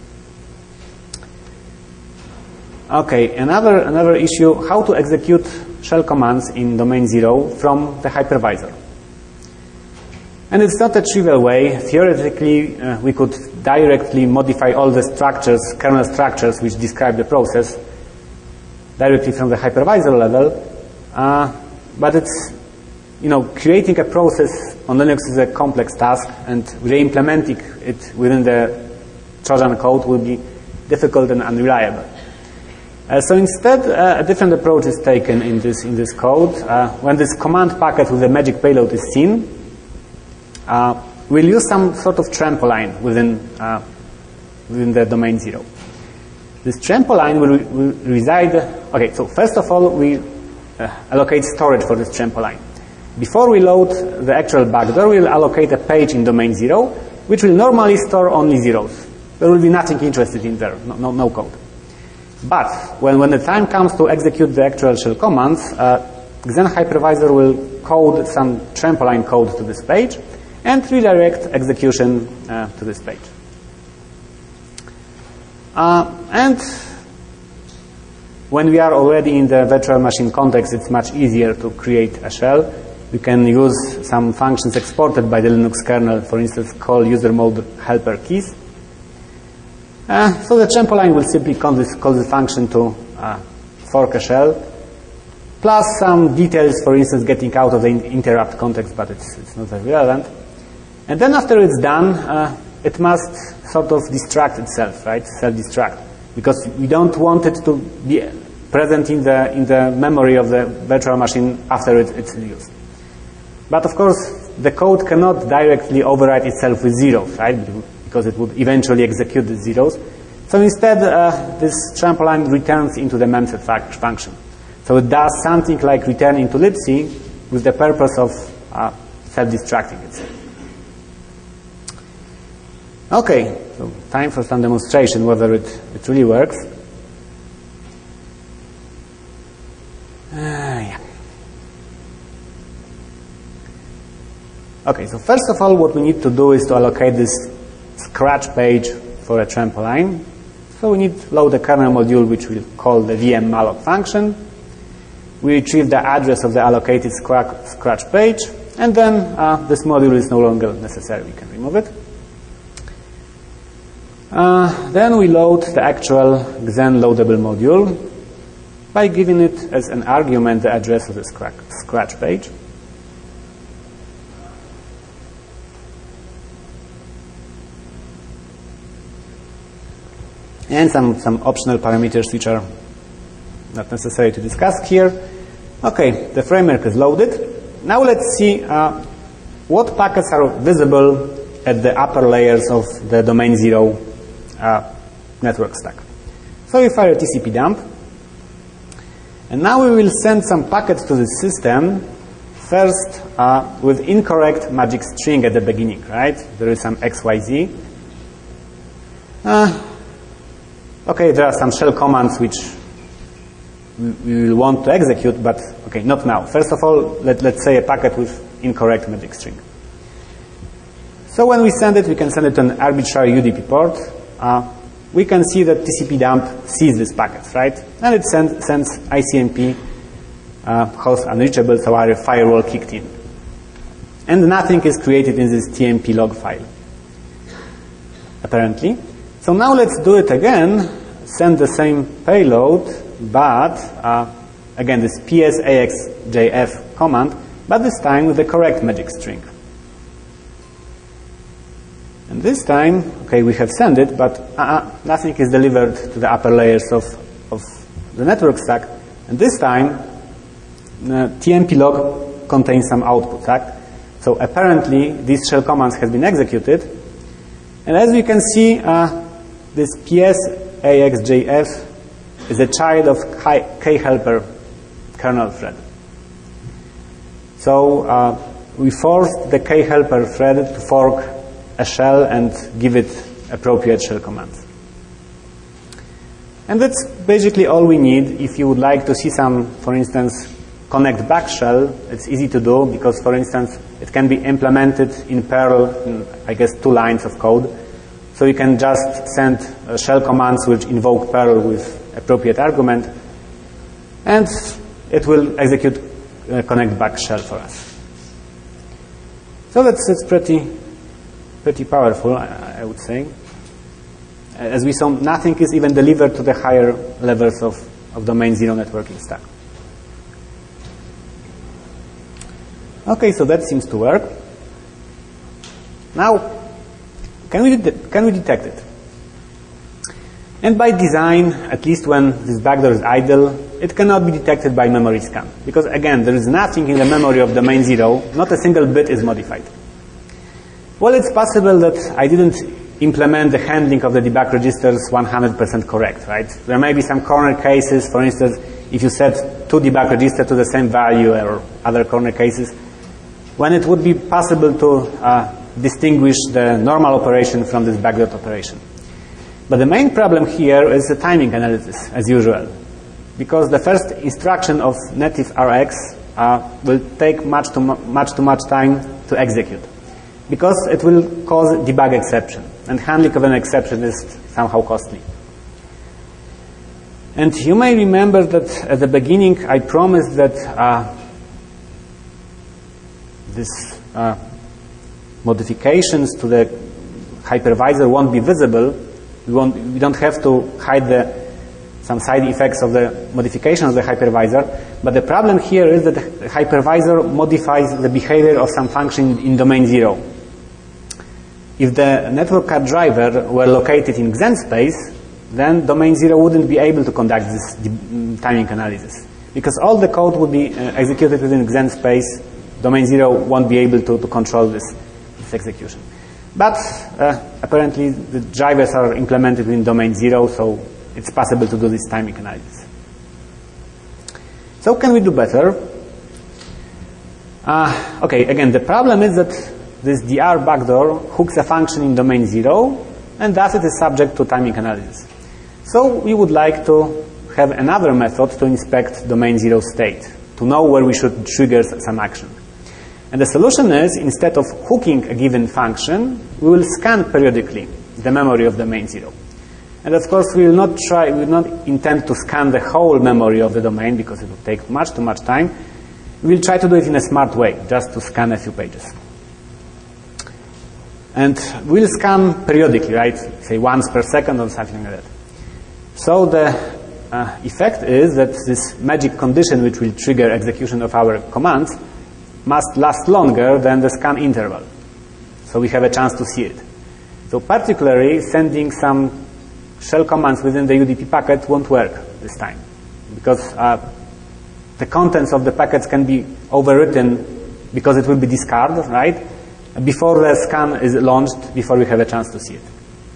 Okay, another issue, how to execute shell commands in domain 0 from the hypervisor. And it's not a trivial way. Theoretically, we could directly modify all the structures, kernel structures, which describe the process directly from the hypervisor level. But it's, creating a process on Linux is a complex task, and re-implementing it within the Trojan code will be difficult and unreliable. So instead, a different approach is taken in this code. When this command packet with the magic payload is seen, we'll use some sort of trampoline within the domain 0. This trampoline will reside. Okay, so first of all, we allocate storage for this trampoline. Before we load the actual backdoor, we'll allocate a page in domain 0, which will normally store only zeros. There will be nothing interested in there, no code. But when the time comes to execute the actual shell commands, Xen hypervisor will code some trampoline code to this page and redirect execution to this page. And when we are already in the virtual machine context, it's much easier to create a shell. We can use some functions exported by the Linux kernel, for instance, call user mode helper keys. So the trampoline will simply call this function to fork a shell, plus some details, for instance, getting out of the interrupt context, but it's not very relevant. And then after it's done, it must sort of distract itself, right? Self-destruct, because we don't want it to be present in the memory of the virtual machine after it's used. But of course, the code cannot directly overwrite itself with zeros, right? Because it would eventually execute the zeros. So instead, this trampoline returns into the memset function. So it does something like return into libc with the purpose of self-destructing itself. Okay, so time for some demonstration whether it really works. Yeah. Okay, so first of all, what we need to do is to allocate this scratch page for a trampoline. So we need to load the kernel module, which we'll call the vmmalloc function. We retrieve the address of the allocated scratch page, and then this module is no longer necessary. We can remove it. Then we load the actual Xen loadable module by giving it as an argument the address of the scratch page. And some optional parameters which are not necessary to discuss here. Okay, the framework is loaded. Now let's see what packets are visible at the upper layers of the domain 0 network stack. So we fire a TCP dump. And now we will send some packets to the system, first with incorrect magic string at the beginning, right? There is some XYZ. Okay, there are some shell commands which we will want to execute, but okay, not now. First of all, let's say a packet with incorrect magic string. So when we send it, we can send it to an arbitrary UDP port. We can see that TCP dump sees these packets, right? And it sends ICMP host unreachable, so our firewall kicked in. And nothing is created in this TMP log file, apparently. So now let's do it again, send the same payload, but again this PSAXJF command, but this time with the correct magic string. And this time, okay, we have sent it, but nothing is delivered to the upper layers of the network stack. And this time, TMP log contains some output, right? So apparently, these shell commands have been executed. And as we can see, this PSAXJF is a child of khelper kernel thread. So we forced the khelper thread to fork a shell and give it appropriate shell commands. And that's basically all we need. If you would like to see some, for instance, connect back shell, it's easy to do because, for instance, it can be implemented in Perl in, I guess, 2 lines of code. So you can just send shell commands which invoke Perl with appropriate argument, and it will execute connect back shell for us. So that's pretty powerful, I would say. As we saw, nothing is even delivered to the higher levels of domain zero networking stack. Okay, so that seems to work. Now, can we detect it? And by design, at least when this backdoor is idle, it cannot be detected by memory scan. Because again, there is nothing in the memory of domain zero, not a single bit is modified. Well, it's possible that I didn't implement the handling of the debug registers 100% correct, right? There may be some corner cases, for instance, if you set 2 debug registers to the same value or other corner cases, when it would be possible to distinguish the normal operation from this backdoor operation. But the main problem here is the timing analysis, as usual, because the first instruction of native RX will take much too much time to execute, because it will cause debug exception, and handling of an exception is somehow costly. And you may remember that at the beginning I promised that this modifications to the hypervisor won't be visible. We don't have to hide some side effects of the modification of the hypervisor. But the problem here is that the hypervisor modifies the behavior of some function in domain zero. If the network card driver were located in Xen space, then domain zero wouldn't be able to conduct this timing analysis, because all the code would be executed within Xen space. Domain zero won't be able to control this execution. But apparently the drivers are implemented in domain zero, so it's possible to do this timing analysis. So can we do better? Okay, again, the problem is that this DR backdoor hooks a function in domain zero, and thus it is subject to timing analysis. So we would like to have another method to inspect domain zero state, to know where we should trigger some action. And the solution is, instead of hooking a given function, we will scan periodically the memory of domain zero. And of course, we will not intend to scan the whole memory of the domain, because it will take much too much time. We will try to do it in a smart way, just to scan a few pages. And we'll scan periodically, right? Say once per second or something like that. So the effect is that this magic condition which will trigger execution of our commands must last longer than the scan interval. So we have a chance to see it. So particularly, sending some shell commands within the UDP packet won't work this time, because the contents of the packets can be overwritten because it will be discarded, right? Before the scan is launched, before we have a chance to see it.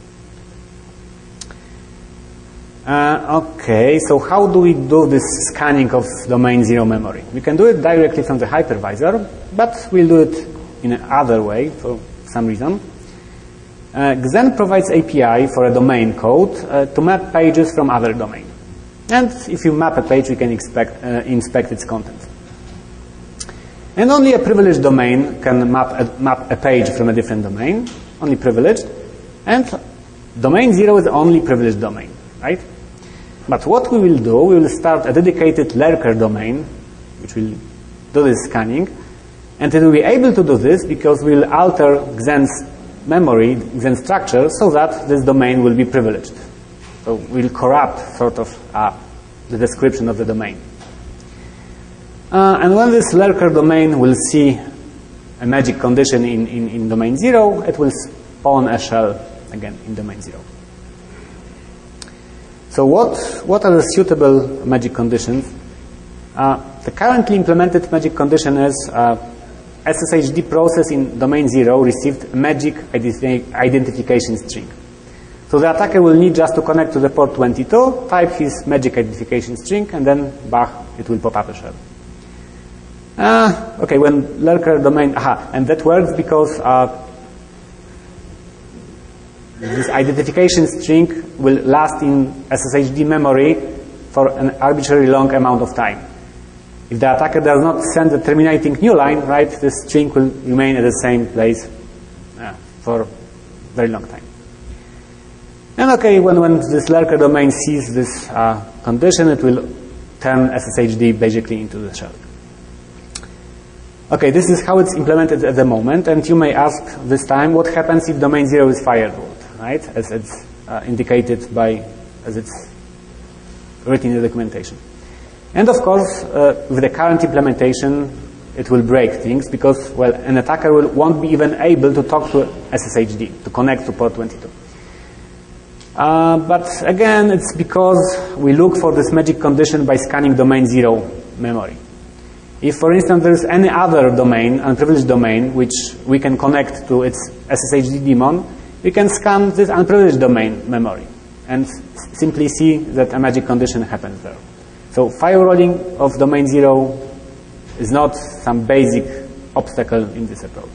Okay, so how do we do this scanning of domain zero memory? We can do it directly from the hypervisor, but we'll do it in another way for some reason. Xen provides API for a domain code to map pages from other domain. And if you map a page, we can inspect its content. And only a privileged domain can map a page from a different domain, only privileged. And domain zero is the only privileged domain, right? But what we will do, we will start a dedicated lurker domain which will do this scanning. And it will be able to do this because we'll alter Xen's memory, Xen structure, so that this domain will be privileged. So we'll corrupt sort of the description of the domain. And when this lurker domain will see a magic condition in domain 0, it will spawn a shell again in domain 0. So what are the suitable magic conditions? The currently implemented magic condition is SSHD process in domain 0 received a magic identification string. So the attacker will need just to connect to the port 22, type his magic identification string, and then, bah, it will pop up a shell. Okay, when lurker domain, and that works because this identification string will last in SSHD memory for an arbitrarily long amount of time. If the attacker does not send a terminating new line, right, this string will remain at the same place for a very long time. And okay, when this lurker domain sees this condition, it will turn SSHD basically into the shell. Okay, this is how it's implemented at the moment, and you may ask this time, what happens if domain 0 is firewalled, right, as it's indicated by, as it's written in the documentation. And of course, with the current implementation, it will break things because, well, an attacker won't be even able to talk to SSHD, to connect to port 22. But again, it's because we look for this magic condition by scanning domain 0 memory. If, for instance, there is any other domain, unprivileged domain, which we can connect to its SSHD daemon, we can scan this unprivileged domain memory and simply see that a magic condition happens there. So firewalling of domain 0 is not some basic obstacle in this approach.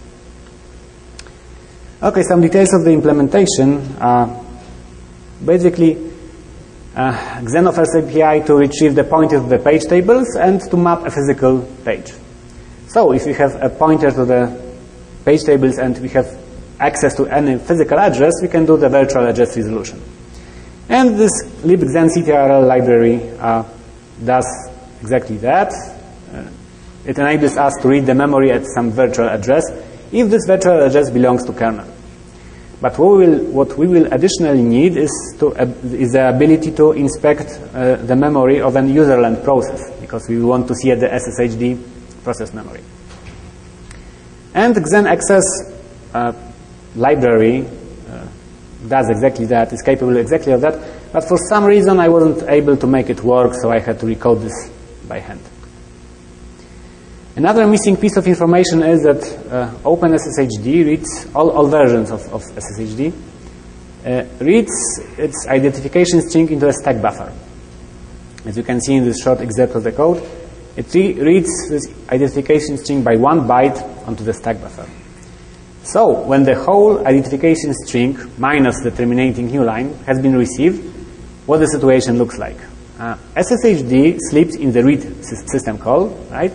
Okay, some details of the implementation. Basically, Xen offers API to retrieve the pointer to the page tables and to map a physical page. So if we have a pointer to the page tables and we have access to any physical address, we can do the virtual address resolution. And this libxen-ctrl library does exactly that. It enables us to read the memory at some virtual address if this virtual address belongs to kernel. But what we will additionally need is the ability to inspect the memory of an userland process, because we want to see the SSHD process memory. And XenAccess library does exactly that, is capable exactly of that, but for some reason I wasn't able to make it work, so I had to recode this by hand. Another missing piece of information is that OpenSSHD reads all versions of SSHD, reads its identification string into a stack buffer. As you can see in this short excerpt of the code, it reads this identification string by 1 byte onto the stack buffer. So when the whole identification string minus the terminating new line has been received, what the situation looks like. SSHD sleeps in the read system call, right?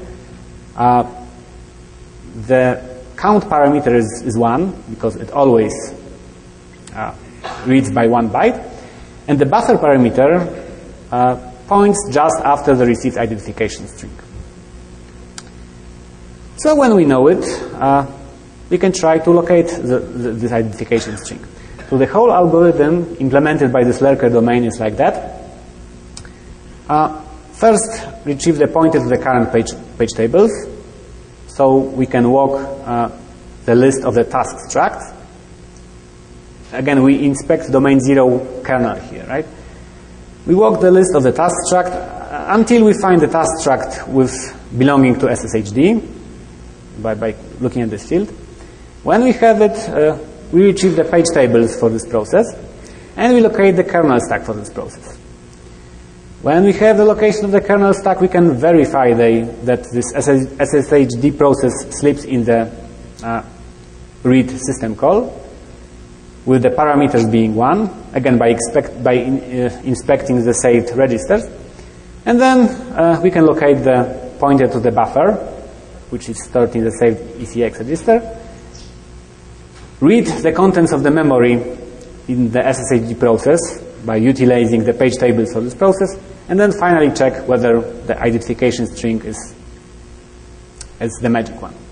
The count parameter is 1 because it always reads by 1 byte, and the buffer parameter points just after the received identification string. So when we know it, we can try to locate this identification string. So the whole algorithm implemented by this lurker domain is like that. First, retrieve the pointer to the current page tables, so we can walk the list of the task struct. Again, we inspect domain 0 kernel here, right? We walk the list of the task struct until we find the task struct with belonging to SSHD by looking at this field. When we have it, we retrieve the page tables for this process, and we locate the kernel stack for this process. When we have the location of the kernel stack, we can verify that this SSHD process sleeps in the read system call, with the parameters being 1, again by inspecting the saved registers. And then we can locate the pointer to the buffer, which is stored in the saved ECX register, read the contents of the memory in the SSHD process by utilizing the page tables for this process, and then finally check whether the identification string is the magic one.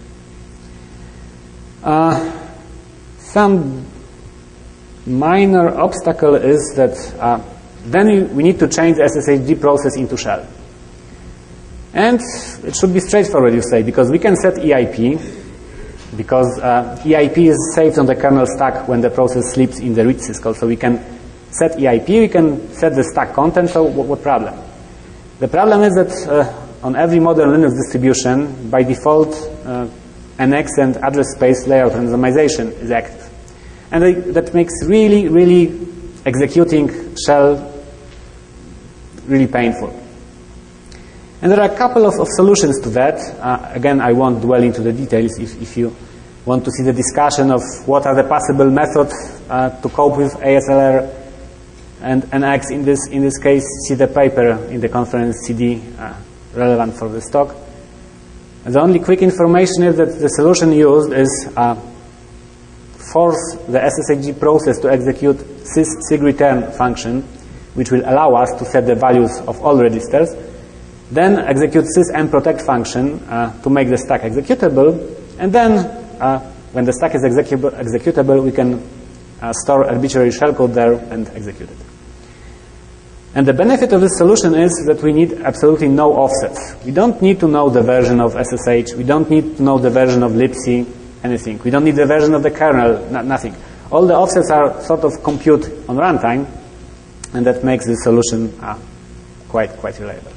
Some minor obstacle is that then we need to change the SSHD process into shell. And it should be straightforward, you say, because we can set EIP, because EIP is saved on the kernel stack when the process sleeps in the read syscall. So we can set EIP, we can set the stack content, so what problem? The problem is that on every modern Linux distribution, by default, NX and address space layout randomization is active. And that makes really executing shell really painful. And there are a couple of solutions to that. Again, I won't dwell into the details. If you want to see the discussion of what are the possible methods to cope with ASLR and NX in this case, see the paper in the conference CD relevant for this talk. And the only quick information is that the solution used is force the SSHD process to execute syssigreturn function, which will allow us to set the values of all registers, then execute sysmprotect function to make the stack executable, and then when the stack is executable, we can store arbitrary shellcode there and execute it. And the benefit of this solution is that we need absolutely no offsets. We don't need to know the version of SSH. We don't need to know the version of libc, anything. We don't need the version of the kernel, nothing. All the offsets are sort of compute on runtime, and that makes this solution quite reliable.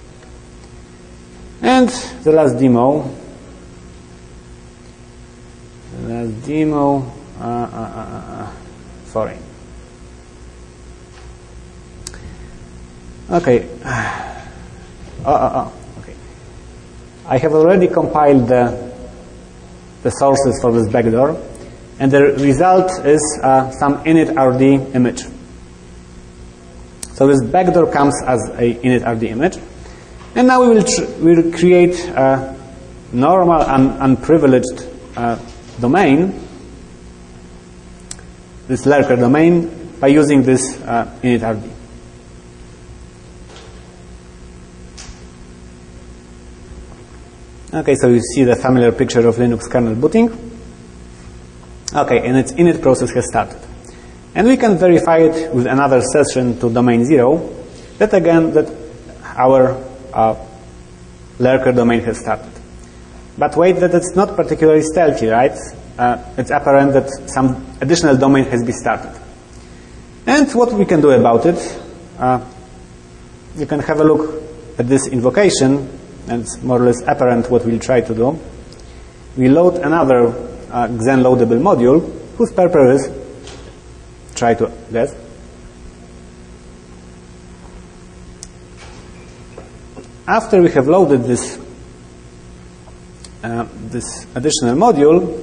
And the last demo. Sorry. Okay. Okay. I have already compiled the sources for this backdoor, and the result is some init.rd image. So this backdoor comes as a init.rd image, and now we will create a normal unprivileged domain, this lurker domain, by using this init.rd. Okay, so you see the familiar picture of Linux kernel booting. Okay, and its init process has started. And we can verify it with another session to domain 0, that again, that our lurker domain has started. But wait, that it's not particularly stealthy, right? It's apparent that some additional domain has been started. And what we can do about it, you can have a look at this invocation, and it's more or less apparent what we'll try to do. We load another Xen loadable module, whose purpose is, try to guess. After we have loaded this additional module,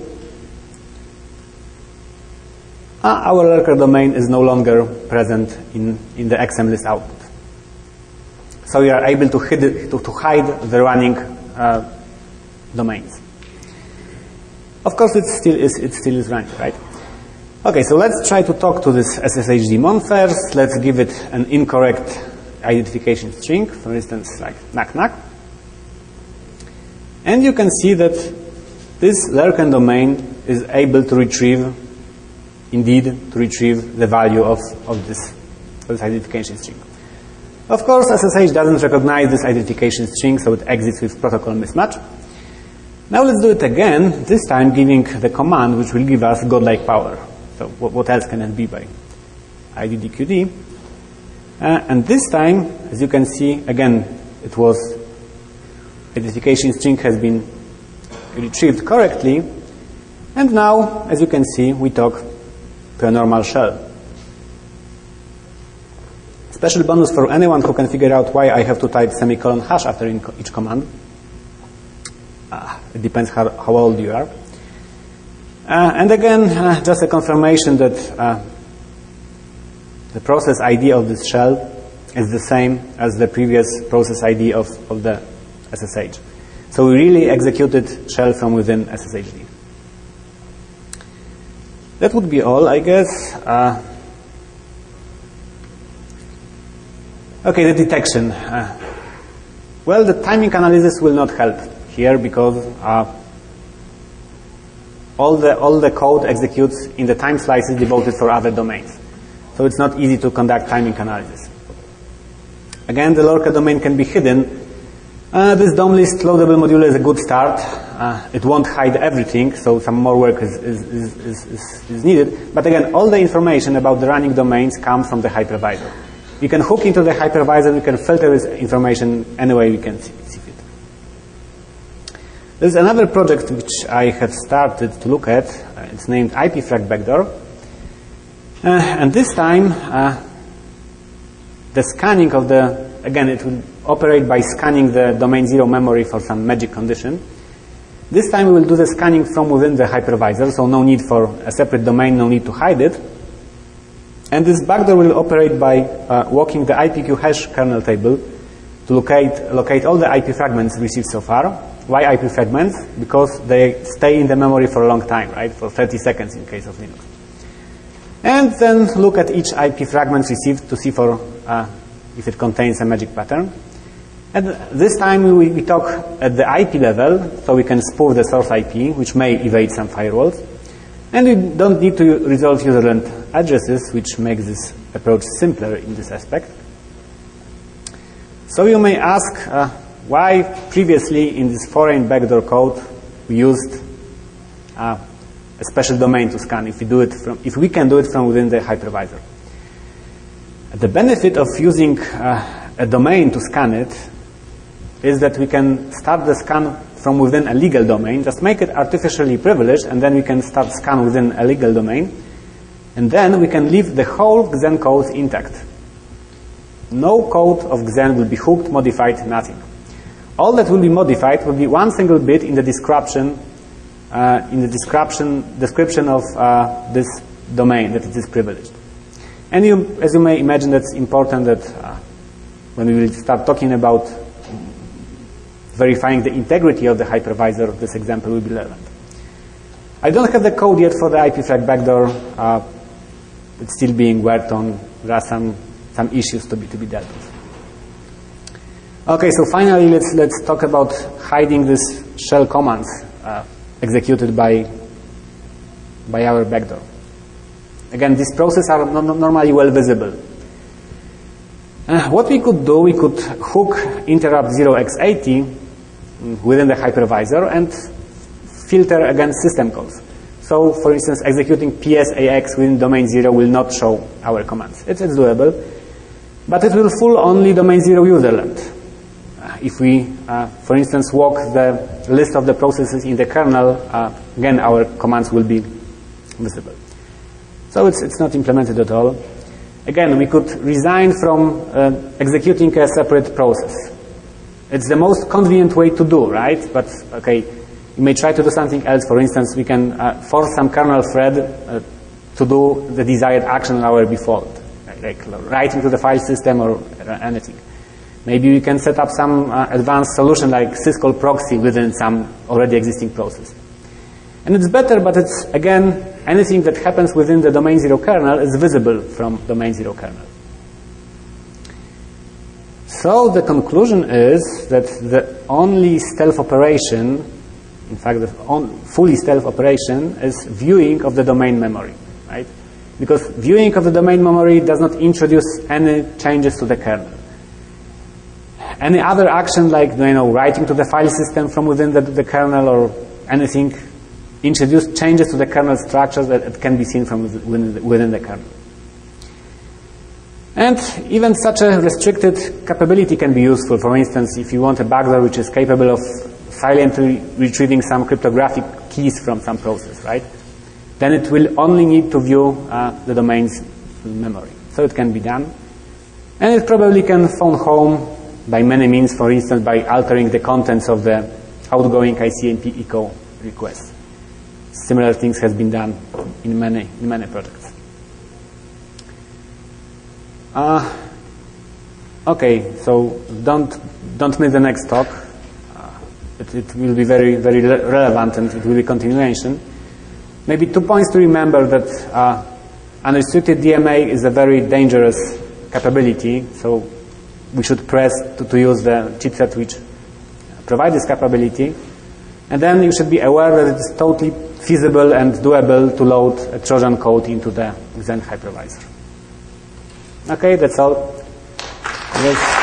our lurker domain is no longer present in the XMList output. So we are able to hide the running domains. Of course, it still is running, right? Okay, so let's try to talk to this SSH daemon first. Let's give it an incorrect identification string, for instance, like knack. And you can see that this lurker domain is able to retrieve the value of this identification string. Of course, SSH doesn't recognize this identification string, so it exits with protocol mismatch. Now let's do it again, this time giving the command which will give us godlike power. So what else can it be by IDDQD? And this time, as you can see, again, it was identification string has been retrieved correctly. And now, as you can see, we talk to a normal shell. Special bonus for anyone who can figure out why I have to type semicolon hash after each command. It depends how old you are. And again, just a confirmation that the process ID of this shell is the same as the previous process ID of the SSH. So we really executed shell from within SSHD. That would be all, I guess. Okay, the detection. Well, the timing analysis will not help here because all the code executes in the time slices devoted for other domains. So it's not easy to conduct timing analysis. Again, the Lorca domain can be hidden. This DOM list loadable module is a good start. It won't hide everything, so some more work is needed. But again, all the information about the running domains comes from the hypervisor. We can hook into the hypervisor, we can filter this information any way we can see fit. There's another project which I have started to look at. It's named IPFrag Backdoor. And this time, the scanning of again, it will operate by scanning the domain 0 memory for some magic condition. This time we will do the scanning from within the hypervisor, so no need for a separate domain, no need to hide it. And this backdoor will operate by walking the IPQ hash kernel table to locate all the IP fragments received so far. Why IP fragments? Because they stay in the memory for a long time, right? For 30 seconds in case of Linux. And then look at each IP fragment received to see for if it contains a magic pattern. And this time we talk at the IP level, so we can spoof the source IP, which may evade some firewalls. And we don't need to resolve userland addresses, which makes this approach simpler in this aspect. So you may ask why previously in this foreign backdoor code we used a special domain to scan if we can do it from within the hypervisor. The benefit of using a domain to scan it is that we can start the scan from within a legal domain, just make it artificially privileged, and then we can start scan within a legal domain, and then we can leave the whole Xen code intact. No code of Xen will be hooked, modified, nothing. All that will be modified will be one single bit in the description of this domain that it is privileged. And as you may imagine, that's important that when we will start talking about verifying the integrity of the hypervisor, this example will be relevant. I don't have the code yet for the IPFrag backdoor. It's still being worked on. There are some issues to be dealt with. Okay, so finally let's talk about hiding these shell commands executed by our backdoor. Again, these processes are normally well visible. What we could do, we could hook interrupt 0x80 within the hypervisor and filter against system calls. So, for instance, executing PSAX within domain 0 will not show our commands. It's doable, but it will fool only domain 0 userland. If we, for instance, walk the list of the processes in the kernel, again, our commands will be visible. So it's not implemented at all. Again, we could resign from executing a separate process. It's the most convenient way to do, right? But, okay, you may try to do something else. For instance, we can force some kernel thread to do the desired action on our default, like writing to the file system or anything. Maybe we can set up some advanced solution like syscall proxy within some already existing process. And it's better, but it's, again, anything that happens within the domain 0 kernel is visible from domain 0 kernel. So the conclusion is that the only stealth operation, in fact, the fully stealth operation is viewing of the domain memory, right? Because viewing of the domain memory does not introduce any changes to the kernel. Any other action like, writing to the file system from within the kernel or anything introduce changes to the kernel structures that can be seen from within the kernel. And even such a restricted capability can be useful. For instance, if you want a backdoor which is capable of silently retrieving some cryptographic keys from some process, right? Then it will only need to view the domain's memory. So it can be done. And it probably can phone home by many means, for instance, by altering the contents of the outgoing ICMP echo request. Similar things has been done in many projects. Okay, so don't miss the next talk. It will be very, very relevant, and it will be continuation. Maybe 2 points to remember: that unrestricted DMA is a very dangerous capability. So we should press to use the chipset which provides this capability. And then you should be aware that it is totally feasible and doable to load a Trojan code into the Xen hypervisor. Okay, that's all. Yes.